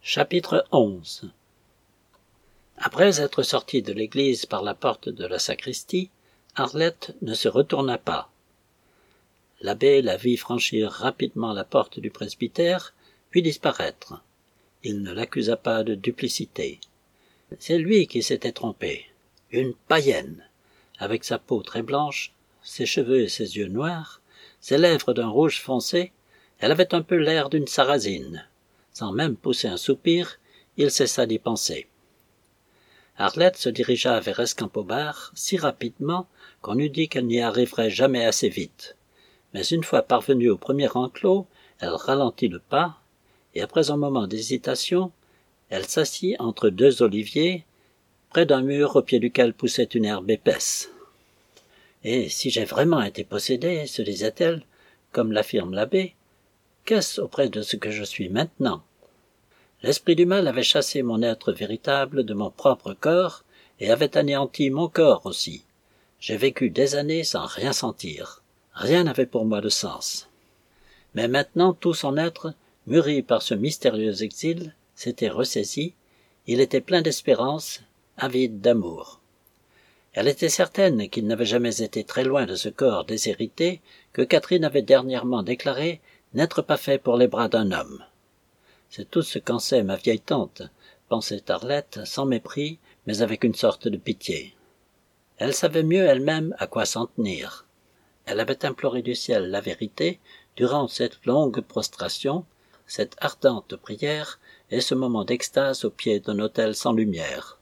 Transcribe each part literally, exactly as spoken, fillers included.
Chapitre onze. Après être sortie de l'église par la porte de la sacristie, Arlette ne se retourna pas. L'abbé la vit franchir rapidement la porte du presbytère, puis disparaître. Il ne l'accusa pas de duplicité. C'est lui qui s'était trompé. Une païenne, avec sa peau très blanche, ses cheveux et ses yeux noirs, ses lèvres d'un rouge foncé, elle avait un peu l'air d'une sarrasine. Sans même pousser un soupir, il cessa d'y penser. Arlette se dirigea vers Escampobard si rapidement qu'on eût dit qu'elle n'y arriverait jamais assez vite. Mais une fois parvenue au premier enclos, elle ralentit le pas, et après un moment d'hésitation, elle s'assit entre deux oliviers, près d'un mur au pied duquel poussait une herbe épaisse. « Et si j'ai vraiment été possédée, se disait-elle, comme l'affirme l'abbé, qu'est-ce auprès de ce que je suis maintenant ? L'esprit du mal avait chassé mon être véritable de mon propre corps et avait anéanti mon corps aussi. J'ai vécu des années sans rien sentir. Rien n'avait pour moi de sens. Mais maintenant tout son être, mûri par ce mystérieux exil, s'était ressaisi. Il était plein d'espérance, avide d'amour. Elle était certaine qu'il n'avait jamais été très loin de ce corps déshérité que Catherine avait dernièrement déclaré n'être pas fait pour les bras d'un homme. C'est tout ce qu'en sait ma vieille tante, pensait Arlette, sans mépris, mais avec une sorte de pitié. Elle savait mieux elle-même à quoi s'en tenir. Elle avait imploré du ciel la vérité durant cette longue prostration, cette ardente prière et ce moment d'extase au pied d'un autel sans lumière.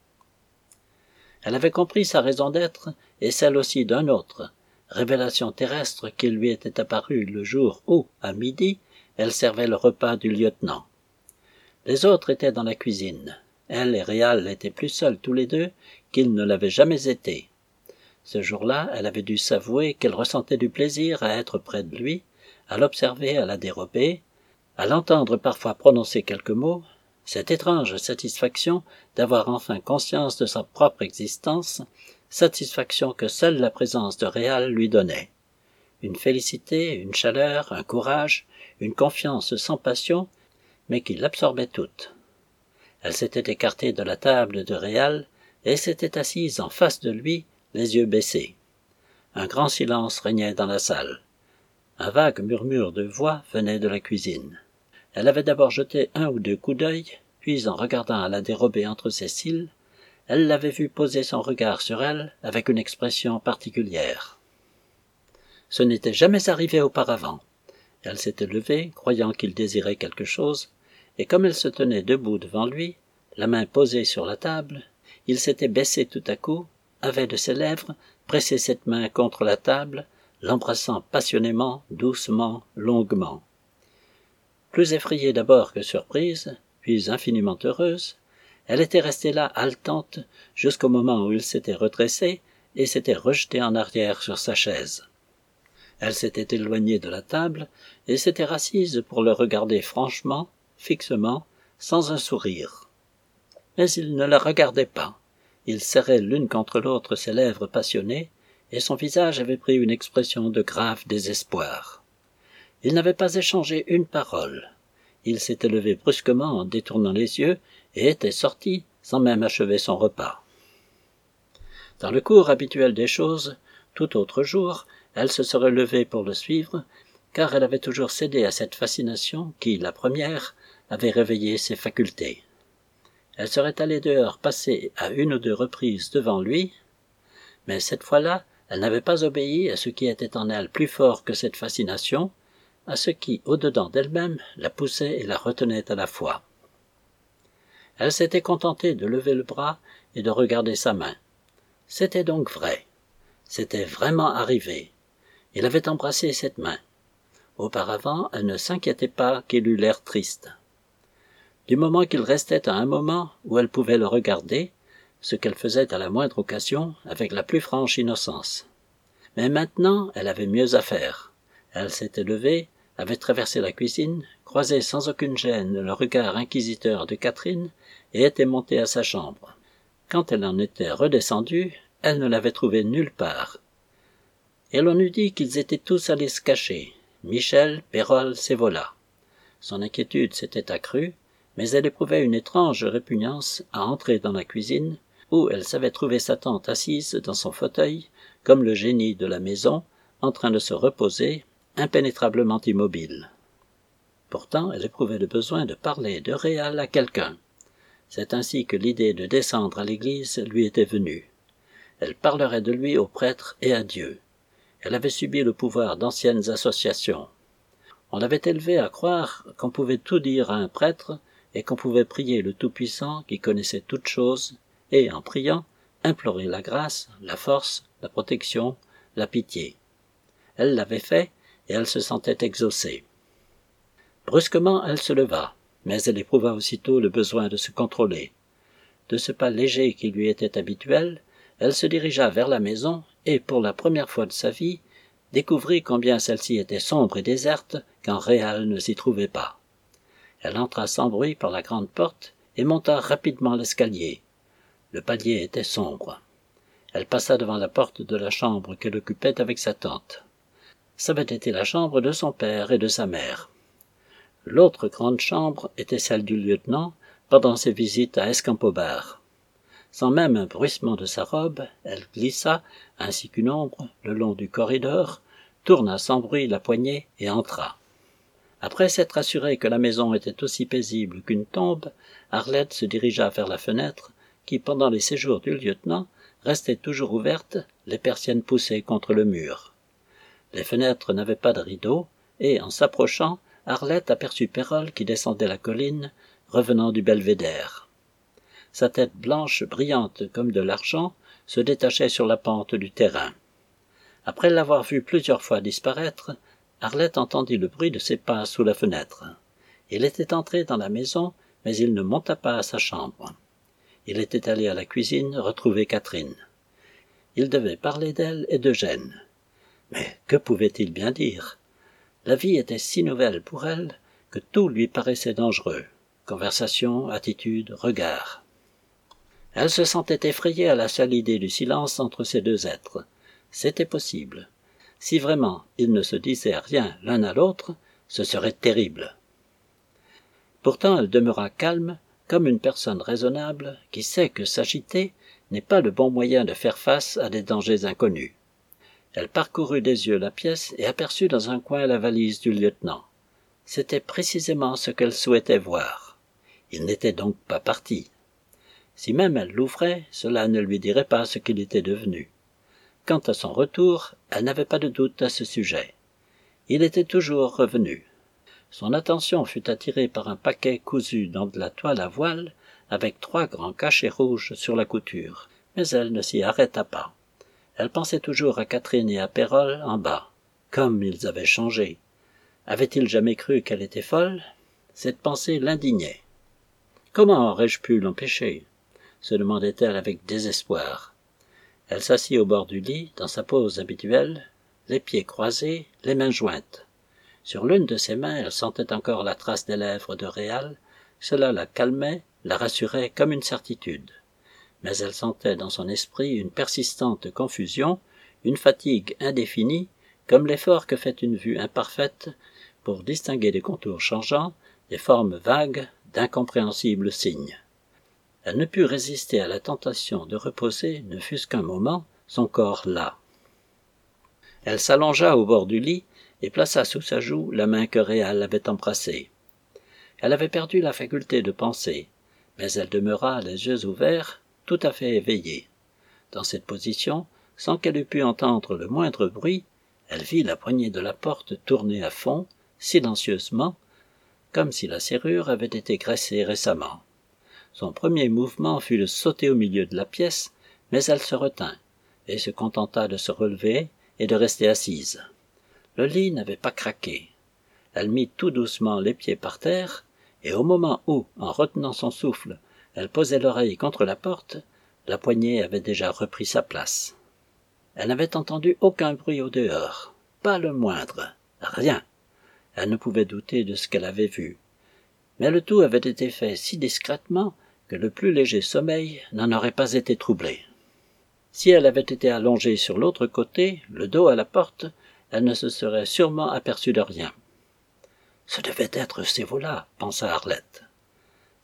Elle avait compris sa raison d'être et celle aussi d'un autre, révélation terrestre qui lui était apparue le jour où, à midi, elle servait le repas du lieutenant. Les autres étaient dans la cuisine. Elle et Réal étaient plus seuls tous les deux qu'ils ne l'avaient jamais été. Ce jour-là, elle avait dû s'avouer qu'elle ressentait du plaisir à être près de lui, à l'observer à la dérobée, à l'entendre parfois prononcer quelques mots, cette étrange satisfaction d'avoir enfin conscience de sa propre existence, satisfaction que seule la présence de Réal lui donnait. Une félicité, une chaleur, un courage, une confiance sans passion, mais qui l'absorbait toute. Elle s'était écartée de la table de Réal et s'était assise en face de lui, les yeux baissés. Un grand silence régnait dans la salle. Un vague murmure de voix venait de la cuisine. Elle avait d'abord jeté un ou deux coups d'œil, puis en regardant à la dérobée entre ses cils, elle l'avait vu poser son regard sur elle avec une expression particulière. Ce n'était jamais arrivé auparavant. Elle s'était levée, croyant qu'il désirait quelque chose, et comme elle se tenait debout devant lui, la main posée sur la table, il s'était baissé tout à coup, avait de ses lèvres pressé cette main contre la table, l'embrassant passionnément, doucement, longuement. Plus effrayée d'abord que surprise, puis infiniment heureuse, elle était restée là haletante jusqu'au moment où il s'était redressé et s'était rejeté en arrière sur sa chaise. Elle s'était éloignée de la table et s'était rassise pour le regarder franchement, fixement, sans un sourire. Mais il ne la regardait pas. Il serrait l'une contre l'autre ses lèvres passionnées, et son visage avait pris une expression de grave désespoir. Il n'avait pas échangé une parole. Il s'était levé brusquement en détournant les yeux et était sorti sans même achever son repas. Dans le cours habituel des choses, tout autre jour, elle se serait levée pour le suivre, car elle avait toujours cédé à cette fascination qui, la première, avait réveillé ses facultés. Elle serait allée dehors passer à une ou deux reprises devant lui, mais cette fois-là, elle n'avait pas obéi à ce qui était en elle plus fort que cette fascination, à ce qui, au-dedans d'elle-même, la poussait et la retenait à la fois. Elle s'était contentée de lever le bras et de regarder sa main. C'était donc vrai. C'était vraiment arrivé. Il avait embrassé cette main. Auparavant, elle ne s'inquiétait pas qu'il eût l'air triste. Du moment qu'il restait à un moment où elle pouvait le regarder, ce qu'elle faisait à la moindre occasion avec la plus franche innocence. Mais maintenant, elle avait mieux à faire. Elle s'était levée, avait traversé la cuisine, croisé sans aucune gêne le regard inquisiteur de Catherine et était montée à sa chambre. Quand elle en était redescendue, elle ne l'avait trouvé nulle part. Et l'on eût dit qu'ils étaient tous allés se cacher, Michel, Pérol, Sévola. Son inquiétude s'était accrue, mais elle éprouvait une étrange répugnance à entrer dans la cuisine, où elle savait trouver sa tante assise dans son fauteuil, comme le génie de la maison, en train de se reposer, impénétrablement immobile. Pourtant, elle éprouvait le besoin de parler de Réal à quelqu'un. C'est ainsi que l'idée de descendre à l'église lui était venue. Elle parlerait de lui au prêtre et à Dieu. Elle avait subi le pouvoir d'anciennes associations. On l'avait élevée à croire qu'on pouvait tout dire à un prêtre et qu'on pouvait prier le Tout-Puissant qui connaissait toutes choses et, en priant, implorer la grâce, la force, la protection, la pitié. Elle l'avait fait et elle se sentait exaucée. Brusquement, elle se leva, mais elle éprouva aussitôt le besoin de se contrôler. De ce pas léger qui lui était habituel, elle se dirigea vers la maison et, pour la première fois de sa vie, découvrit combien celle-ci était sombre et déserte quand Réal ne s'y trouvait pas. Elle entra sans bruit par la grande porte et monta rapidement l'escalier. Le palier était sombre. Elle passa devant la porte de la chambre qu'elle occupait avec sa tante. Ça avait été la chambre de son père et de sa mère. L'autre grande chambre était celle du lieutenant pendant ses visites à Escampobar. Sans même un bruissement de sa robe, elle glissa, ainsi qu'une ombre, le long du corridor, tourna sans bruit la poignée et entra. Après s'être assurée que la maison était aussi paisible qu'une tombe, Arlette se dirigea vers la fenêtre, qui, pendant les séjours du lieutenant, restait toujours ouverte, les persiennes poussées contre le mur. Les fenêtres n'avaient pas de rideaux, et, en s'approchant, Arlette aperçut Pérol qui descendait la colline, revenant du belvédère. Sa tête blanche, brillante comme de l'argent, se détachait sur la pente du terrain. Après l'avoir vu plusieurs fois disparaître, Arlette entendit le bruit de ses pas sous la fenêtre. Il était entré dans la maison, mais il ne monta pas à sa chambre. Il était allé à la cuisine retrouver Catherine. Il devait parler d'elle et d'Eugène. Mais que pouvait-il bien dire? La vie était si nouvelle pour elle que tout lui paraissait dangereux. Conversation, attitude, regard. Elle se sentait effrayée à la seule idée du silence entre ces deux êtres. C'était possible. Si vraiment ils ne se disaient rien l'un à l'autre, ce serait terrible. Pourtant elle demeura calme, comme une personne raisonnable qui sait que s'agiter n'est pas le bon moyen de faire face à des dangers inconnus. Elle parcourut des yeux la pièce et aperçut dans un coin la valise du lieutenant. C'était précisément ce qu'elle souhaitait voir. Il n'était donc pas parti. Si même elle l'ouvrait, cela ne lui dirait pas ce qu'il était devenu. Quant à son retour, elle n'avait pas de doute à ce sujet. Il était toujours revenu. Son attention fut attirée par un paquet cousu dans de la toile à voile, avec trois grands cachets rouges sur la couture, mais elle ne s'y arrêta pas. Elle pensait toujours à Catherine et à Pérol en bas. Comme ils avaient changé. Avait-il jamais cru qu'elle était folle? Cette pensée l'indignait. Comment aurais-je pu l'empêcher? Se demandait-elle avec désespoir. Elle s'assit au bord du lit, dans sa pose habituelle, les pieds croisés, les mains jointes. Sur l'une de ses mains, elle sentait encore la trace des lèvres de Réal. Cela la calmait, la rassurait comme une certitude. Mais elle sentait dans son esprit une persistante confusion, une fatigue indéfinie, comme l'effort que fait une vue imparfaite pour distinguer des contours changeants, des formes vagues, d'incompréhensibles signes. Elle ne put résister à la tentation de reposer, ne fût-ce qu'un moment, son corps là. Elle s'allongea au bord du lit et plaça sous sa joue la main que Réal avait embrassée. Elle avait perdu la faculté de penser, mais elle demeura les yeux ouverts, tout à fait éveillée. Dans cette position, sans qu'elle eût pu entendre le moindre bruit, elle vit la poignée de la porte tourner à fond, silencieusement, comme si la serrure avait été graissée récemment. Son premier mouvement fut de sauter au milieu de la pièce, mais elle se retint, et se contenta de se relever et de rester assise. Le lit n'avait pas craqué. Elle mit tout doucement les pieds par terre, et au moment où, en retenant son souffle, elle posait l'oreille contre la porte, la poignée avait déjà repris sa place. Elle n'avait entendu aucun bruit au dehors, pas le moindre, rien. Elle ne pouvait douter de ce qu'elle avait vu. Mais le tout avait été fait si discrètement que le plus léger sommeil n'en aurait pas été troublé. Si elle avait été allongée sur l'autre côté, le dos à la porte, elle ne se serait sûrement aperçue de rien. « Ce devait être ces volats, pensa Arlette.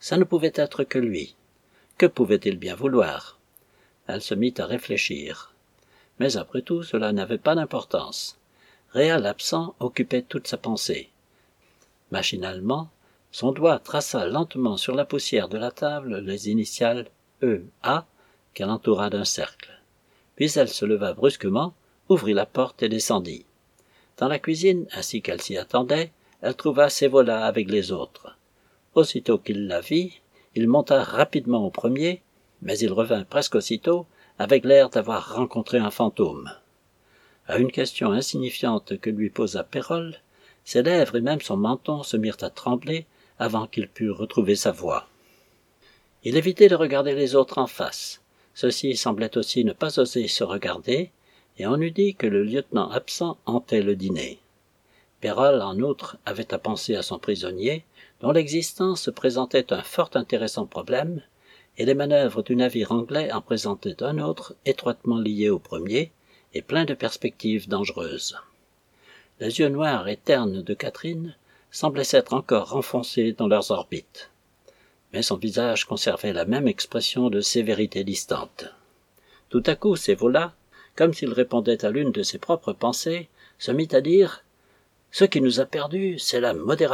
Ça ne pouvait être que lui. Que pouvait-il bien vouloir? Elle se mit à réfléchir. Mais après tout, cela n'avait pas d'importance. Réal absent occupait toute sa pensée. Machinalement, son doigt traça lentement sur la poussière de la table les initiales E A qu'elle entoura d'un cercle. Puis elle se leva brusquement, ouvrit la porte et descendit. Dans la cuisine, ainsi qu'elle s'y attendait, elle trouva Sévola avec les autres. Aussitôt qu'il la vit, il monta rapidement au premier, mais il revint presque aussitôt, avec l'air d'avoir rencontré un fantôme. À une question insignifiante que lui posa Pérolle, ses lèvres et même son menton se mirent à trembler avant qu'il pût retrouver sa voix. Il évitait de regarder les autres en face. Ceux-ci semblaient aussi ne pas oser se regarder, et on eût dit que le lieutenant absent hantait le dîner. Pérolle, en outre, avait à penser à son prisonnier, dont l'existence présentait un fort intéressant problème, et les manœuvres du navire anglais en présentaient un autre, étroitement lié au premier, et plein de perspectives dangereuses. Les yeux noirs et ternes de Catherine semblaient s'être encore enfoncés dans leurs orbites. Mais son visage conservait la même expression de sévérité distante. Tout à coup, Sévola, comme s'il répondait à l'une de ses propres pensées, se mit à dire « Ce qui nous a perdus, c'est la modération ».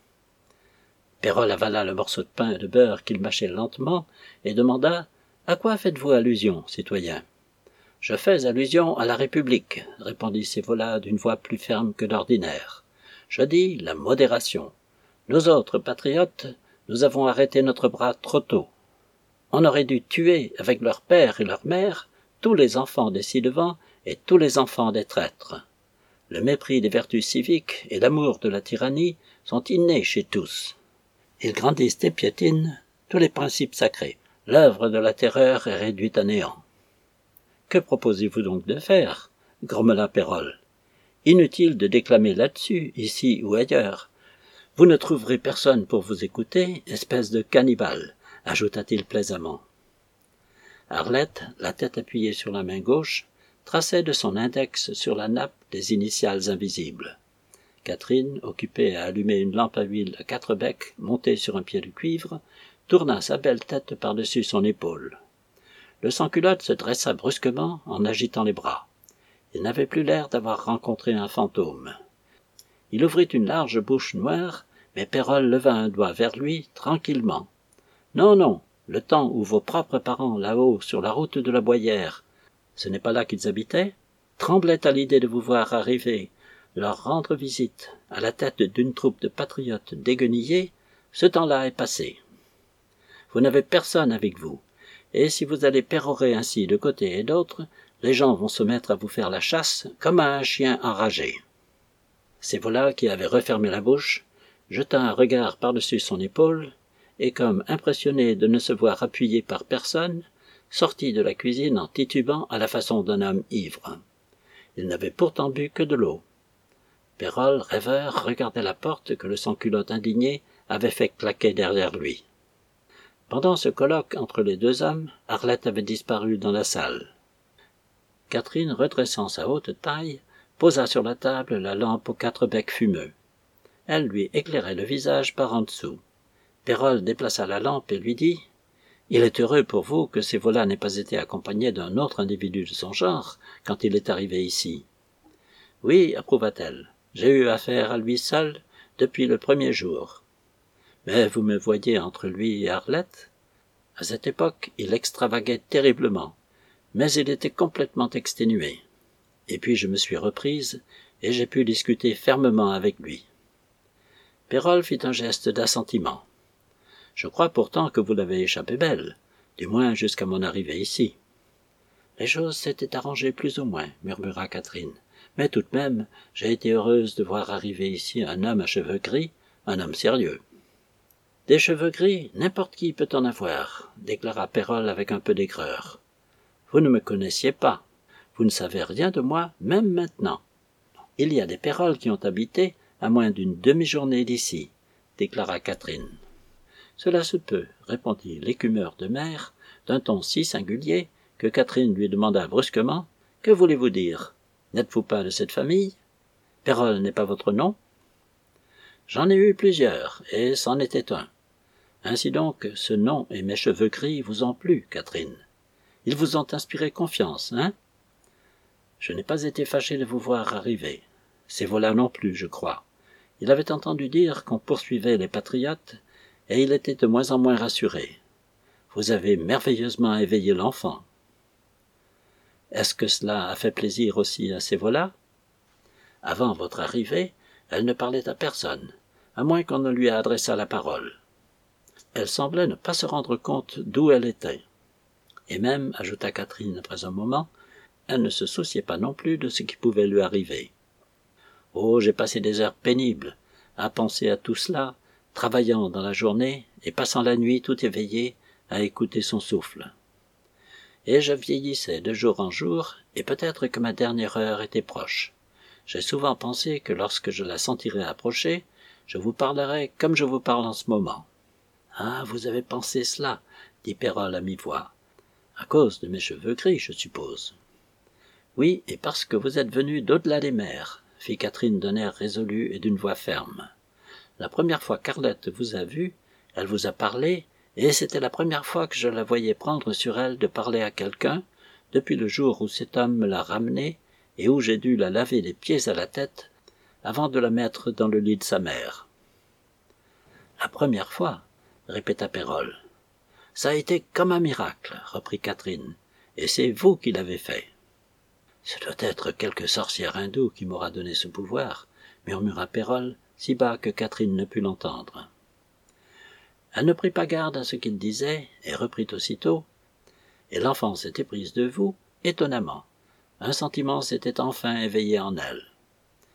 Pérolle avala le morceau de pain et de beurre qu'il mâchait lentement et demanda « À quoi faites-vous allusion, citoyen ?» « Je fais allusion à la République, » répondit Sévola d'une voix plus ferme que d'ordinaire. « Je dis la modération. Nous autres patriotes, nous avons arrêté notre bras trop tôt. On aurait dû tuer, avec leur père et leur mère, tous les enfants des ci-devant et tous les enfants des traîtres. Le mépris des vertus civiques et l'amour de la tyrannie sont innés chez tous. Ils grandissent et piétinent tous les principes sacrés. L'œuvre de la terreur est réduite à néant. » « Que proposez-vous donc de faire » grommela Pérolle. « Inutile de déclamer là-dessus, ici ou ailleurs. Vous ne trouverez personne pour vous écouter, espèce de cannibale, ajouta-t-il plaisamment. Arlette, la tête appuyée sur la main gauche, traçait de son index sur la nappe des initiales invisibles. Catherine, occupée à allumer une lampe à huile à quatre becs montée sur un pied de cuivre, tourna sa belle tête par-dessus son épaule. Le sans-culotte se dressa brusquement en agitant les bras. Il n'avait plus l'air d'avoir rencontré un fantôme. Il ouvrit une large bouche noire, mais Pérolle leva un doigt vers lui, tranquillement. « Non, non, le temps où vos propres parents, là-haut, sur la route de la Boyère, ce n'est pas là qu'ils habitaient, tremblaient à l'idée de vous voir arriver, leur rendre visite, à la tête d'une troupe de patriotes déguenillés, ce temps-là est passé. Vous n'avez personne avec vous. Et si vous allez pérorer ainsi de côté et d'autre, les gens vont se mettre à vous faire la chasse comme à un chien enragé. » Sévola, qui avait refermé la bouche, jeta un regard par-dessus son épaule, et comme impressionné de ne se voir appuyé par personne, sortit de la cuisine en titubant à la façon d'un homme ivre. Il n'avait pourtant bu que de l'eau. Pérolle, rêveur, regardait la porte que le sans-culotte indigné avait fait claquer derrière lui. Pendant ce colloque entre les deux hommes, Arlette avait disparu dans la salle. Catherine, redressant sa haute taille, posa sur la table la lampe aux quatre becs fumeux. Elle lui éclairait le visage par en dessous. Pérolle déplaça la lampe et lui dit « Il est heureux pour vous que Sévola n'ait pas été accompagné d'un autre individu de son genre quand il est arrivé ici. »« Oui, approuva-t-elle, j'ai eu affaire à lui seul depuis le premier jour. » Mais vous me voyez entre lui et Arlette ? À cette époque, il extravaguait terriblement, mais il était complètement exténué. Et puis je me suis reprise, et j'ai pu discuter fermement avec lui. Pérolle fit un geste d'assentiment. Je crois pourtant que vous l'avez échappé belle, du moins jusqu'à mon arrivée ici. Les choses s'étaient arrangées plus ou moins, murmura Catherine, mais tout de même, j'ai été heureuse de voir arriver ici un homme à cheveux gris, un homme sérieux. Des cheveux gris, n'importe qui peut en avoir, déclara Pérolle avec un peu d'aigreur. Vous ne me connaissiez pas. Vous ne savez rien de moi, même maintenant. Il y a des Pérolles qui ont habité à moins d'une demi-journée d'ici, déclara Catherine. Cela se peut, répondit l'écumeur de mer, d'un ton si singulier que Catherine lui demanda brusquement « Que voulez-vous dire? N'êtes-vous pas de cette famille? Pérolle n'est pas votre nom ?» J'en ai eu plusieurs, et c'en était un. Ainsi donc, ce nom et mes cheveux gris vous ont plu, Catherine. Ils vous ont inspiré confiance, hein? Je n'ai pas été fâché de vous voir arriver. Ces voleurs non plus, je crois. Il avait entendu dire qu'on poursuivait les patriotes, et il était de moins en moins rassuré. Vous avez merveilleusement éveillé l'enfant. Est-ce que cela a fait plaisir aussi à ces voleurs? Avant votre arrivée, elle ne parlait à personne, à moins qu'on ne lui adressât la parole. Elle semblait ne pas se rendre compte d'où elle était. Et même, ajouta Catherine après un moment, elle ne se souciait pas non plus de ce qui pouvait lui arriver. Oh, j'ai passé des heures pénibles à penser à tout cela, travaillant dans la journée et passant la nuit tout éveillé à écouter son souffle. Et je vieillissais de jour en jour, et peut-être que ma dernière heure était proche. J'ai souvent pensé que lorsque je la sentirais approcher, je vous parlerais comme je vous parle en ce moment. « Ah, vous avez pensé cela, » dit Pérol à mi-voix. « À cause de mes cheveux gris, je suppose. »« Oui, et parce que vous êtes venu d'au-delà des mers, » fit Catherine d'un air résolu et d'une voix ferme. « La première fois qu'Arlette vous a vu, elle vous a parlé, et c'était la première fois que je la voyais prendre sur elle de parler à quelqu'un, depuis le jour où cet homme me l'a ramenée et où j'ai dû la laver des pieds à la tête avant de la mettre dans le lit de sa mère. »« La première fois, » répéta Pérol. « Ça a été comme un miracle, » reprit Catherine, « et c'est vous qui l'avez fait. »« Ce doit être quelque sorcière hindoue qui m'aura donné ce pouvoir, » murmura Pérol, si bas que Catherine ne put l'entendre. Elle ne prit pas garde à ce qu'il disait, et reprit aussitôt. « Et l'enfant s'était prise de vous, étonnamment. Un sentiment s'était enfin éveillé en elle. »« Oui, »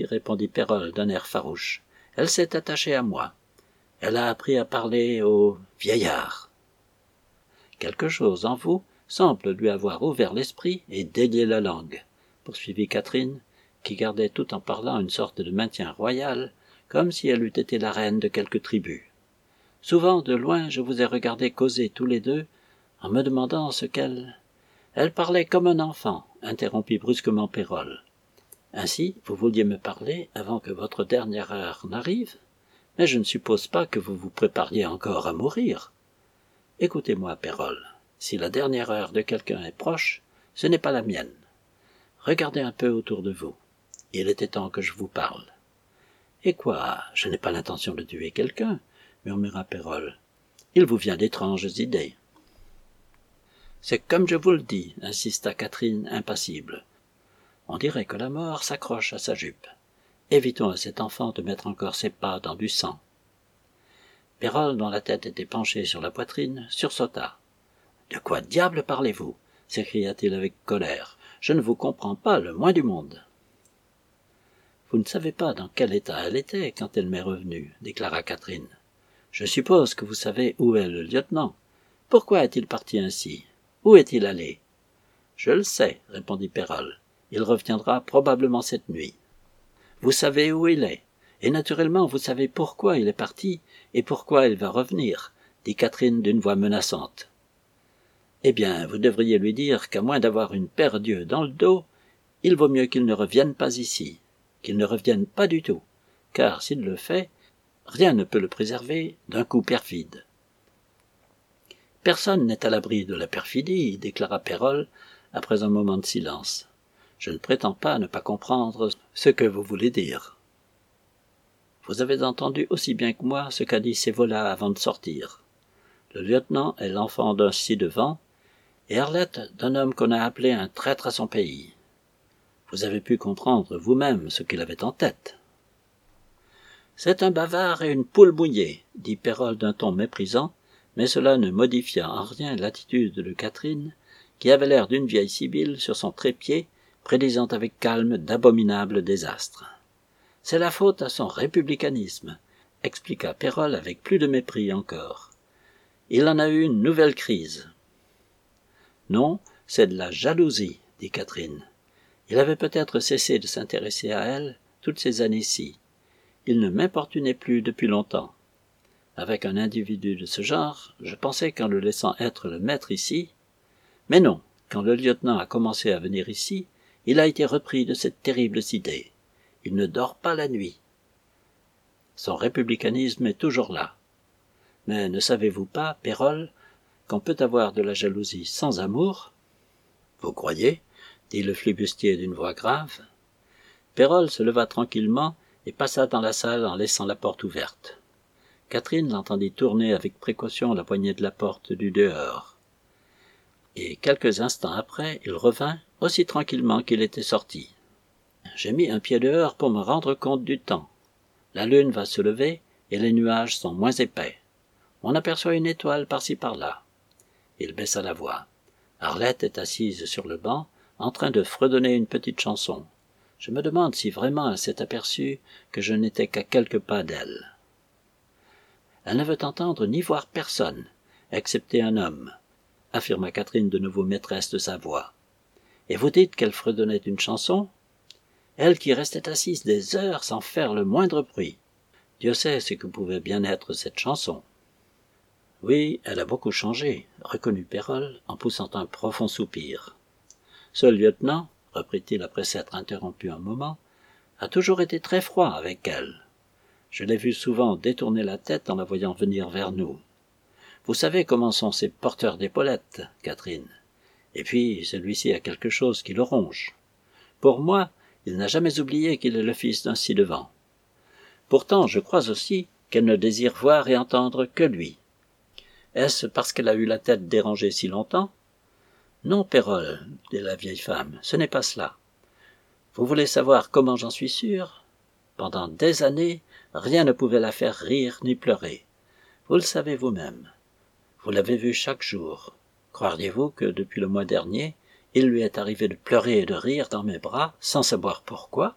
répondit Pérol d'un air farouche, « elle s'est attachée à moi. Elle a appris à parler au vieillard. Quelque chose en vous semble lui avoir ouvert l'esprit et délié la langue, » poursuivit Catherine, qui gardait tout en parlant une sorte de maintien royal, comme si elle eût été la reine de quelque tribu. « Souvent, de loin, je vous ai regardé causer tous les deux, en me demandant ce qu'elle... » « Elle parlait comme un enfant, » interrompit brusquement Pérol. « Ainsi, vous vouliez me parler avant que votre dernière heure n'arrive? Mais je ne suppose pas que vous vous prépariez encore à mourir. Écoutez-moi, Pérol, si la dernière heure de quelqu'un est proche, ce n'est pas la mienne. Regardez un peu autour de vous. Il était temps que je vous parle. »« Et quoi, je n'ai pas l'intention de tuer quelqu'un, » murmura Pérol. « Il vous vient d'étranges idées. » « C'est comme je vous le dis, » insista Catherine impassible. « On dirait que la mort s'accroche à sa jupe. Évitons à cet enfant de mettre encore ses pas dans du sang. » Pérol, dont la tête était penchée sur la poitrine, sursauta. « De quoi diable parlez-vous » s'écria-t-il avec colère. « Je ne vous comprends pas le moins du monde. »« Vous ne savez pas dans quel état elle était quand elle m'est revenue, » déclara Catherine. « Je suppose que vous savez où est le lieutenant. Pourquoi est-il parti ainsi ? Où est-il allé ? » ?»« Je le sais, » répondit Pérol. « Il reviendra probablement cette nuit. »« Vous savez où il est, et naturellement vous savez pourquoi il est parti et pourquoi il va revenir, » dit Catherine d'une voix menaçante. « Eh bien, vous devriez lui dire qu'à moins d'avoir une paire d'yeux dans le dos, il vaut mieux qu'il ne revienne pas ici, qu'il ne revienne pas du tout, car s'il le fait, rien ne peut le préserver d'un coup perfide. » « Personne n'est à l'abri de la perfidie, » déclara Pérol, après un moment de silence. « Je ne prétends pas ne pas comprendre ce que vous voulez dire. Vous avez entendu aussi bien que moi ce qu'a dit Sévola avant de sortir. Le lieutenant est l'enfant d'un ci-devant, et Arlette d'un homme qu'on a appelé un traître à son pays. Vous avez pu comprendre vous-même ce qu'il avait en tête. »« C'est un bavard et une poule mouillée, » dit Pérol d'un ton méprisant, mais cela ne modifia en rien l'attitude de Catherine, qui avait l'air d'une vieille sibylle sur son trépied, prédisant avec calme d'abominables désastres. « C'est la faute à son républicanisme, » expliqua Pérol avec plus de mépris encore. « Il en a eu une nouvelle crise. »« Non, c'est de la jalousie, » dit Catherine. « Il avait peut-être cessé de s'intéresser à elle toutes ces années-ci. Il ne m'importunait plus depuis longtemps. Avec un individu de ce genre, je pensais qu'en le laissant être le maître ici, mais non, quand le lieutenant a commencé à venir ici, il a été repris de cette terrible idée. Il ne dort pas la nuit. Son républicanisme est toujours là. Mais ne savez-vous pas, Pérol, qu'on peut avoir de la jalousie sans amour? Vous croyez? Dit le flibustier d'une voix grave. Pérol se leva tranquillement et passa dans la salle en laissant la porte ouverte. Catherine l'entendit tourner avec précaution la poignée de la porte du dehors. Et quelques instants après, il revint, aussi tranquillement qu'il était sorti. J'ai mis un pied dehors pour me rendre compte du temps. La lune va se lever et les nuages sont moins épais. On aperçoit une étoile par-ci par-là. Il baissa la voix. Arlette est assise sur le banc, en train de fredonner une petite chanson. Je me demande si vraiment elle s'est aperçue que je n'étais qu'à quelques pas d'elle. Elle ne veut entendre ni voir personne, excepté un homme, affirma Catherine de nouveau maîtresse de sa voix. Et vous dites qu'elle fredonnait une chanson? Elle qui restait assise des heures sans faire le moindre bruit. Dieu sait ce que pouvait bien être cette chanson. Oui, elle a beaucoup changé, reconnut Pérol en poussant un profond soupir. Ce lieutenant, reprit-il après s'être interrompu un moment, a toujours été très froid avec elle. Je l'ai vu souvent détourner la tête en la voyant venir vers nous. Vous savez comment sont ces porteurs d'épaulettes, Catherine. Et puis, celui-ci a quelque chose qui le ronge. Pour moi, il n'a jamais oublié qu'il est le fils d'un ci-devant. Pourtant, je crois aussi qu'elle ne désire voir et entendre que lui. Est-ce parce qu'elle a eu la tête dérangée si longtemps? Non, Pérol, dit la vieille femme, ce n'est pas cela. Vous voulez savoir comment j'en suis sûr? Pendant des années, rien ne pouvait la faire rire ni pleurer. Vous le savez vous-même. Vous l'avez vu chaque jour. Croiriez-vous que depuis le mois dernier, il lui est arrivé de pleurer et de rire dans mes bras, sans savoir pourquoi?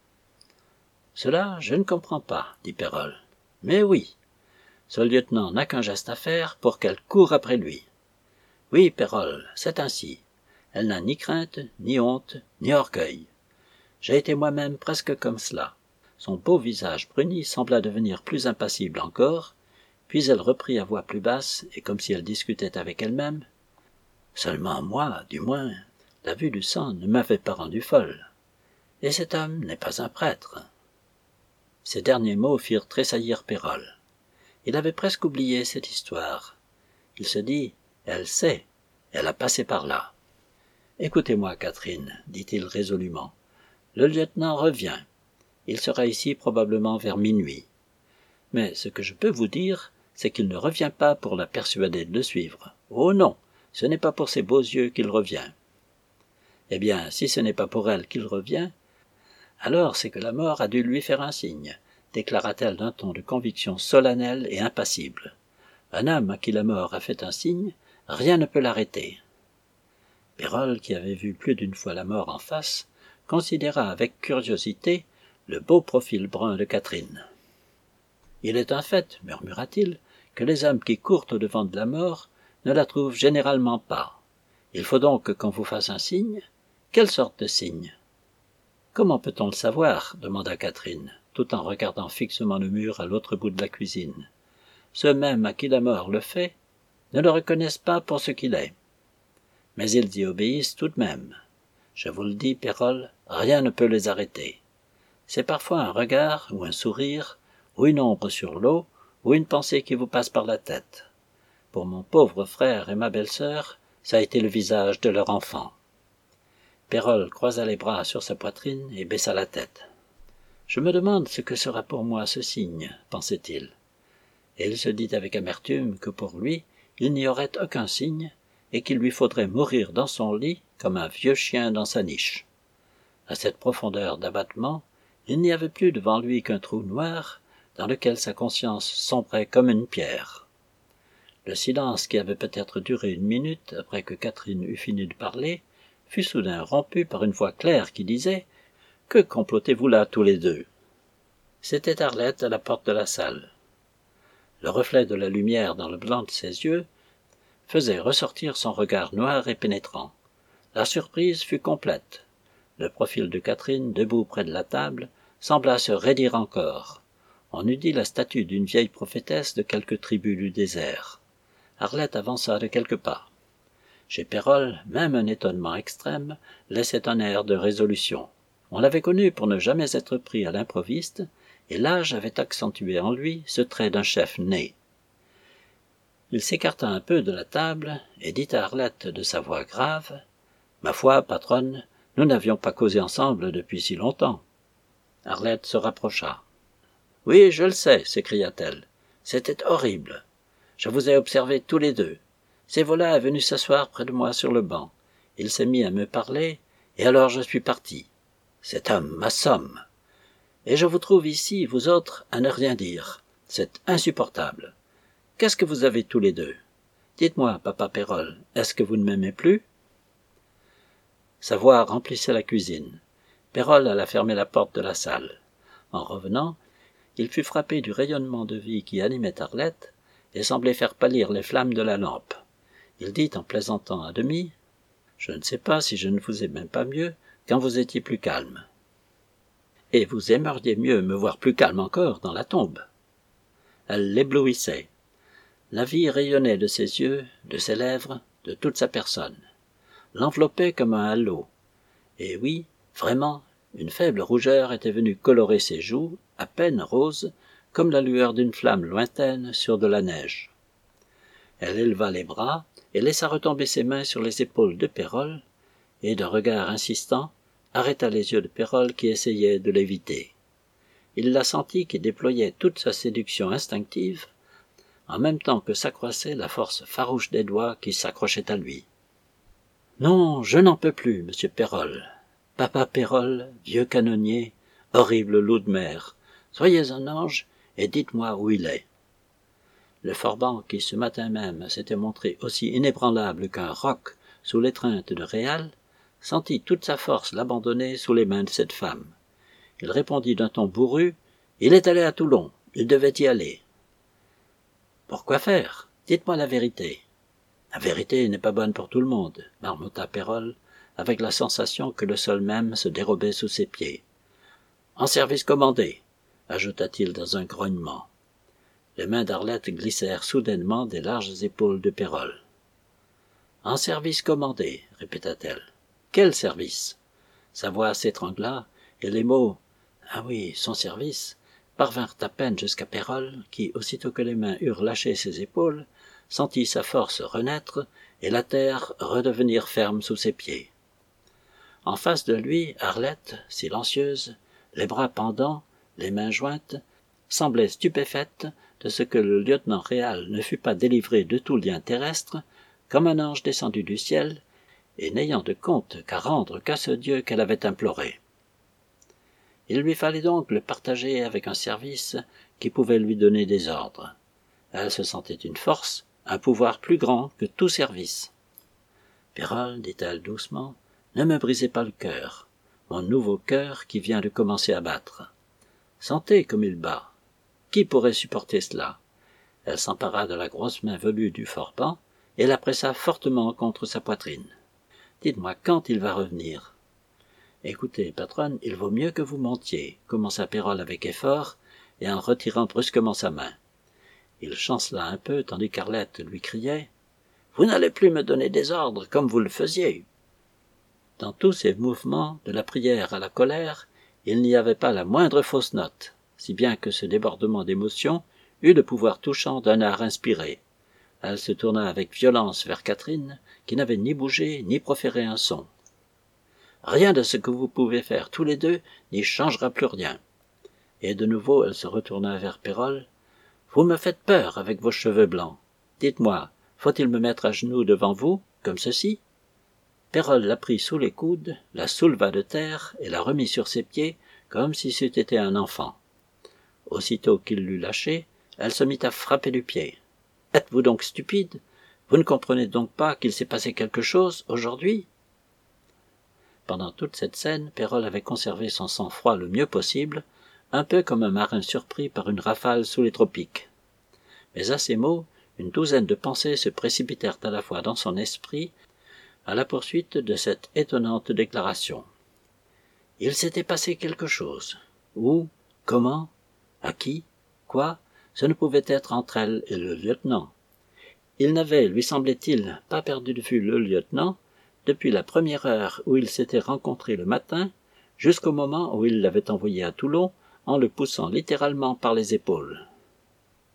Cela, je ne comprends pas, dit Pérol. Mais oui, ce lieutenant n'a qu'un geste à faire pour qu'elle coure après lui. Oui, Pérol, c'est ainsi. Elle n'a ni crainte, ni honte, ni orgueil. J'ai été moi-même presque comme cela. Son beau visage bruni sembla devenir plus impassible encore, puis elle reprit à voix plus basse et comme si elle discutait avec elle-même. Seulement moi, du moins, la vue du sang ne m'avait pas rendue folle. Et cet homme n'est pas un prêtre. Ces derniers mots firent tressaillir Pérol. Il avait presque oublié cette histoire. Il se dit, elle sait, elle a passé par là. Écoutez-moi, Catherine, dit-il résolument. Le lieutenant revient. Il sera ici probablement vers minuit. Mais ce que je peux vous dire, c'est qu'il ne revient pas pour la persuader de le suivre. Oh non, ce n'est pas pour ses beaux yeux qu'il revient. Eh bien, si ce n'est pas pour elle qu'il revient, alors c'est que la mort a dû lui faire un signe, déclara-t-elle d'un ton de conviction solennelle et impassible. Un homme à qui la mort a fait un signe, rien ne peut l'arrêter. Pérol, qui avait vu plus d'une fois la mort en face, considéra avec curiosité le beau profil brun de Catherine. « Il est un fait, murmura-t-il, que les hommes qui courent au-devant de la mort ne la trouvent généralement pas. Il faut donc qu'on vous fasse un signe. Quelle sorte de signe ?»« Comment peut-on le savoir ?» demanda Catherine, tout en regardant fixement le mur à l'autre bout de la cuisine. « Ceux même à qui la mort le fait ne le reconnaissent pas pour ce qu'il est. Mais ils y obéissent tout de même. Je vous le dis, Pérol, rien ne peut les arrêter. C'est parfois un regard ou un sourire, ou une ombre sur l'eau, ou une pensée qui vous passe par la tête. Pour mon pauvre frère et ma belle-sœur, ça a été le visage de leur enfant. » Pérol croisa les bras sur sa poitrine et baissa la tête. « Je me demande ce que sera pour moi ce signe, pensait-il. Et il se dit avec amertume que pour lui, il n'y aurait aucun signe, et qu'il lui faudrait mourir dans son lit comme un vieux chien dans sa niche. À cette profondeur d'abattement, il n'y avait plus devant lui qu'un trou noir, dans lequel sa conscience sombrait comme une pierre. Le silence qui avait peut-être duré une minute après que Catherine eut fini de parler, fut soudain rompu par une voix claire qui disait « Que complotez-vous là tous les deux ?» C'était Arlette à la porte de la salle. Le reflet de la lumière dans le blanc de ses yeux faisait ressortir son regard noir et pénétrant. La surprise fut complète. Le profil de Catherine, debout près de la table, sembla se raidir encore. On eût dit la statue d'une vieille prophétesse de quelque tribu du désert. Arlette avança de quelques pas. Chez Pérol, même un étonnement extrême laissait un air de résolution. On l'avait connu pour ne jamais être pris à l'improviste, et l'âge avait accentué en lui ce trait d'un chef né. Il s'écarta un peu de la table et dit à Arlette de sa voix grave « Ma foi, patronne, nous n'avions pas causé ensemble depuis si longtemps. » Arlette se rapprocha. « Oui, je le sais, s'écria-t-elle. C'était horrible. Je vous ai observés tous les deux. Sévola est venu s'asseoir près de moi sur le banc. Il s'est mis à me parler, et alors je suis parti. Cet homme m'assomme. Et je vous trouve ici, vous autres, à ne rien dire. C'est insupportable. Qu'est-ce que vous avez tous les deux? Dites-moi, papa Pérol, est-ce que vous ne m'aimez plus ?» Sa voix remplissait la cuisine. Pérol alla fermer la porte de la salle. En revenant, il fut frappé du rayonnement de vie qui animait Arlette et semblait faire pâlir les flammes de la lampe. Il dit en plaisantant à demi « Je ne sais pas si je ne vous aimais pas mieux quand vous étiez plus calme. Et vous aimeriez mieux me voir plus calme encore dans la tombe. » Elle l'éblouissait. La vie rayonnait de ses yeux, de ses lèvres, de toute sa personne. L'enveloppait comme un halo. Et oui, vraiment, une faible rougeur était venue colorer ses joues, à peine roses, comme la lueur d'une flamme lointaine sur de la neige. Elle éleva les bras et laissa retomber ses mains sur les épaules de Pérol, et d'un regard insistant, arrêta les yeux de Pérol qui essayait de l'éviter. Il la sentit qui déployait toute sa séduction instinctive, en même temps que s'accroissait la force farouche des doigts qui s'accrochaient à lui. « Non, je n'en peux plus, monsieur Pérol. Papa Pérol, vieux canonnier, horrible loup de mer, soyez un ange et dites-moi où il est. » Le Forban, qui ce matin même s'était montré aussi inébranlable qu'un roc sous l'étreinte de Réal, sentit toute sa force l'abandonner sous les mains de cette femme. Il répondit d'un ton bourru « Il est allé à Toulon, il devait y aller. » « Pourquoi faire? Dites-moi la vérité. »« La vérité n'est pas bonne pour tout le monde, » marmotta Pérol, avec la sensation que le sol même se dérobait sous ses pieds. « En service commandé, » ajouta-t-il dans un grognement. Les mains d'Arlette glissèrent soudainement des larges épaules de Pérol. « En service commandé, » répéta-t-elle. « Quel service ?» Sa voix s'étrangla, et les mots « Ah oui, son service » parvinrent à peine jusqu'à Pérol, qui, aussitôt que les mains eurent lâché ses épaules, sentit sa force renaître et la terre redevenir ferme sous ses pieds. En face de lui, Arlette, silencieuse, les bras pendants, les mains jointes, semblait stupéfaite de ce que le lieutenant Réal ne fût pas délivré de tout lien terrestre, comme un ange descendu du ciel, et n'ayant de compte qu'à rendre qu'à ce Dieu qu'elle avait imploré. Il lui fallait donc le partager avec un service qui pouvait lui donner des ordres. Elle se sentait une force, un pouvoir plus grand que tout service. « Pérol, dit-elle doucement, ne me brisez pas le cœur, mon nouveau cœur qui vient de commencer à battre. Sentez comme il bat. Qui pourrait supporter cela ?» Elle s'empara de la grosse main velue du Forban et la pressa fortement contre sa poitrine. « Dites-moi quand il va revenir. » « Écoutez, patronne, il vaut mieux que vous montiez, » commença Pérol avec effort, et en retirant brusquement sa main. Il chancela un peu, tandis qu'Arlette lui criait « Vous n'allez plus me donner des ordres comme vous le faisiez. » Dans tous ces mouvements, de la prière à la colère, il n'y avait pas la moindre fausse note, si bien que ce débordement d'émotion eut le pouvoir touchant d'un art inspiré. Elle se tourna avec violence vers Catherine, qui n'avait ni bougé ni proféré un son. Rien de ce que vous pouvez faire tous les deux n'y changera plus rien. Et de nouveau elle se retourna vers Pérol. « Vous me faites peur avec vos cheveux blancs. Dites-moi, faut-il me mettre à genoux devant vous, comme ceci ?» Pérol la prit sous les coudes, la souleva de terre et la remit sur ses pieds, comme si c'eût été un enfant. Aussitôt qu'il l'eut lâchée, elle se mit à frapper du pied. « Êtes-vous donc stupide? Vous ne comprenez donc pas qu'il s'est passé quelque chose aujourd'hui ?» Pendant toute cette scène, Pérol avait conservé son sang-froid le mieux possible, un peu comme un marin surpris par une rafale sous les tropiques. Mais à ces mots, une douzaine de pensées se précipitèrent à la fois dans son esprit, à la poursuite de cette étonnante déclaration. Il s'était passé quelque chose. Où? Comment? À qui? Quoi? Ce ne pouvait être entre elle et le lieutenant. Il n'avait, lui semblait-il, pas perdu de vue le lieutenant, depuis la première heure où ils s'étaient rencontrés le matin, jusqu'au moment où il l'avait envoyé à Toulon en le poussant littéralement par les épaules.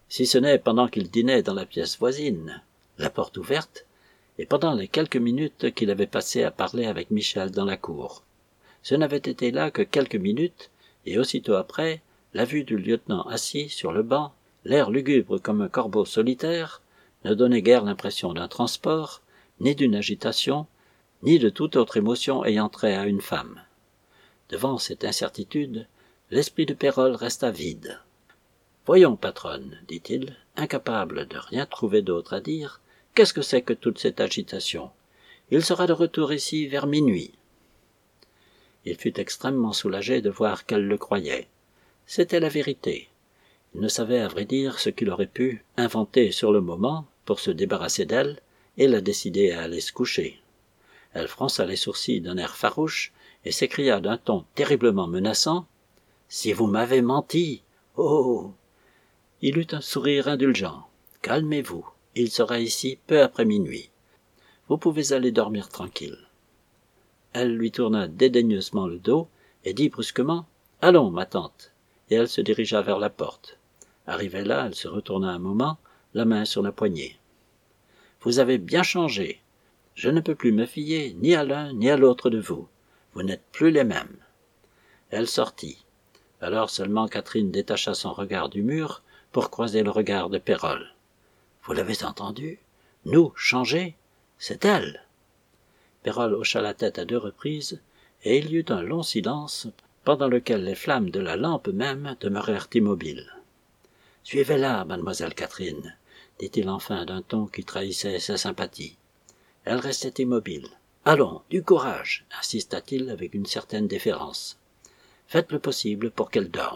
si ce n'est pendant qu'il dînait dans la pièce voisine, la porte ouverte, et pendant les quelques minutes qu'il avait passées à parler avec Michel dans la cour. Ce n'avait été là que quelques minutes, et aussitôt après, la vue du lieutenant assis sur le banc, l'air lugubre comme un corbeau solitaire, ne donnait guère l'impression d'un transport, ni d'une agitation, ni de toute autre émotion ayant trait à une femme. Devant cette incertitude, l'esprit de Pérolle resta vide. « Voyons, patronne, dit-il, incapable de rien trouver d'autre à dire, qu'est-ce que c'est que toute cette agitation? Il sera de retour ici vers minuit. » Il fut extrêmement soulagé de voir qu'elle le croyait. C'était la vérité. Il ne savait à vrai dire ce qu'il aurait pu inventer sur le moment pour se débarrasser d'elle et la décider à aller se coucher. Elle fronça les sourcils d'un air farouche et s'écria d'un ton terriblement menaçant « Si vous m'avez menti, oh !» Il eut un sourire indulgent. « Calmez-vous, il sera ici peu après minuit. Vous pouvez aller dormir tranquille. » Elle lui tourna dédaigneusement le dos et dit brusquement « Allons, ma tante !» et elle se dirigea vers la porte. Arrivée là, elle se retourna un moment, la main sur la poignée. « Vous avez bien changé. Je ne peux plus me fier ni à l'un ni à l'autre de vous. Vous n'êtes plus les mêmes. » Elle sortit. Alors seulement Catherine détacha son regard du mur pour croiser le regard de Pérolle. « Vous l'avez entendu? Nous, changer? C'est elle !» Pérolle hocha la tête à deux reprises, et il y eut un long silence, pendant lequel les flammes de la lampe même demeurèrent immobiles. « Suivez-la, mademoiselle Catherine, » dit-il enfin d'un ton qui trahissait sa sympathie. Elle restait immobile. « Allons, du courage, » insista-t-il avec une certaine déférence. « Faites le possible pour qu'elle dorme. »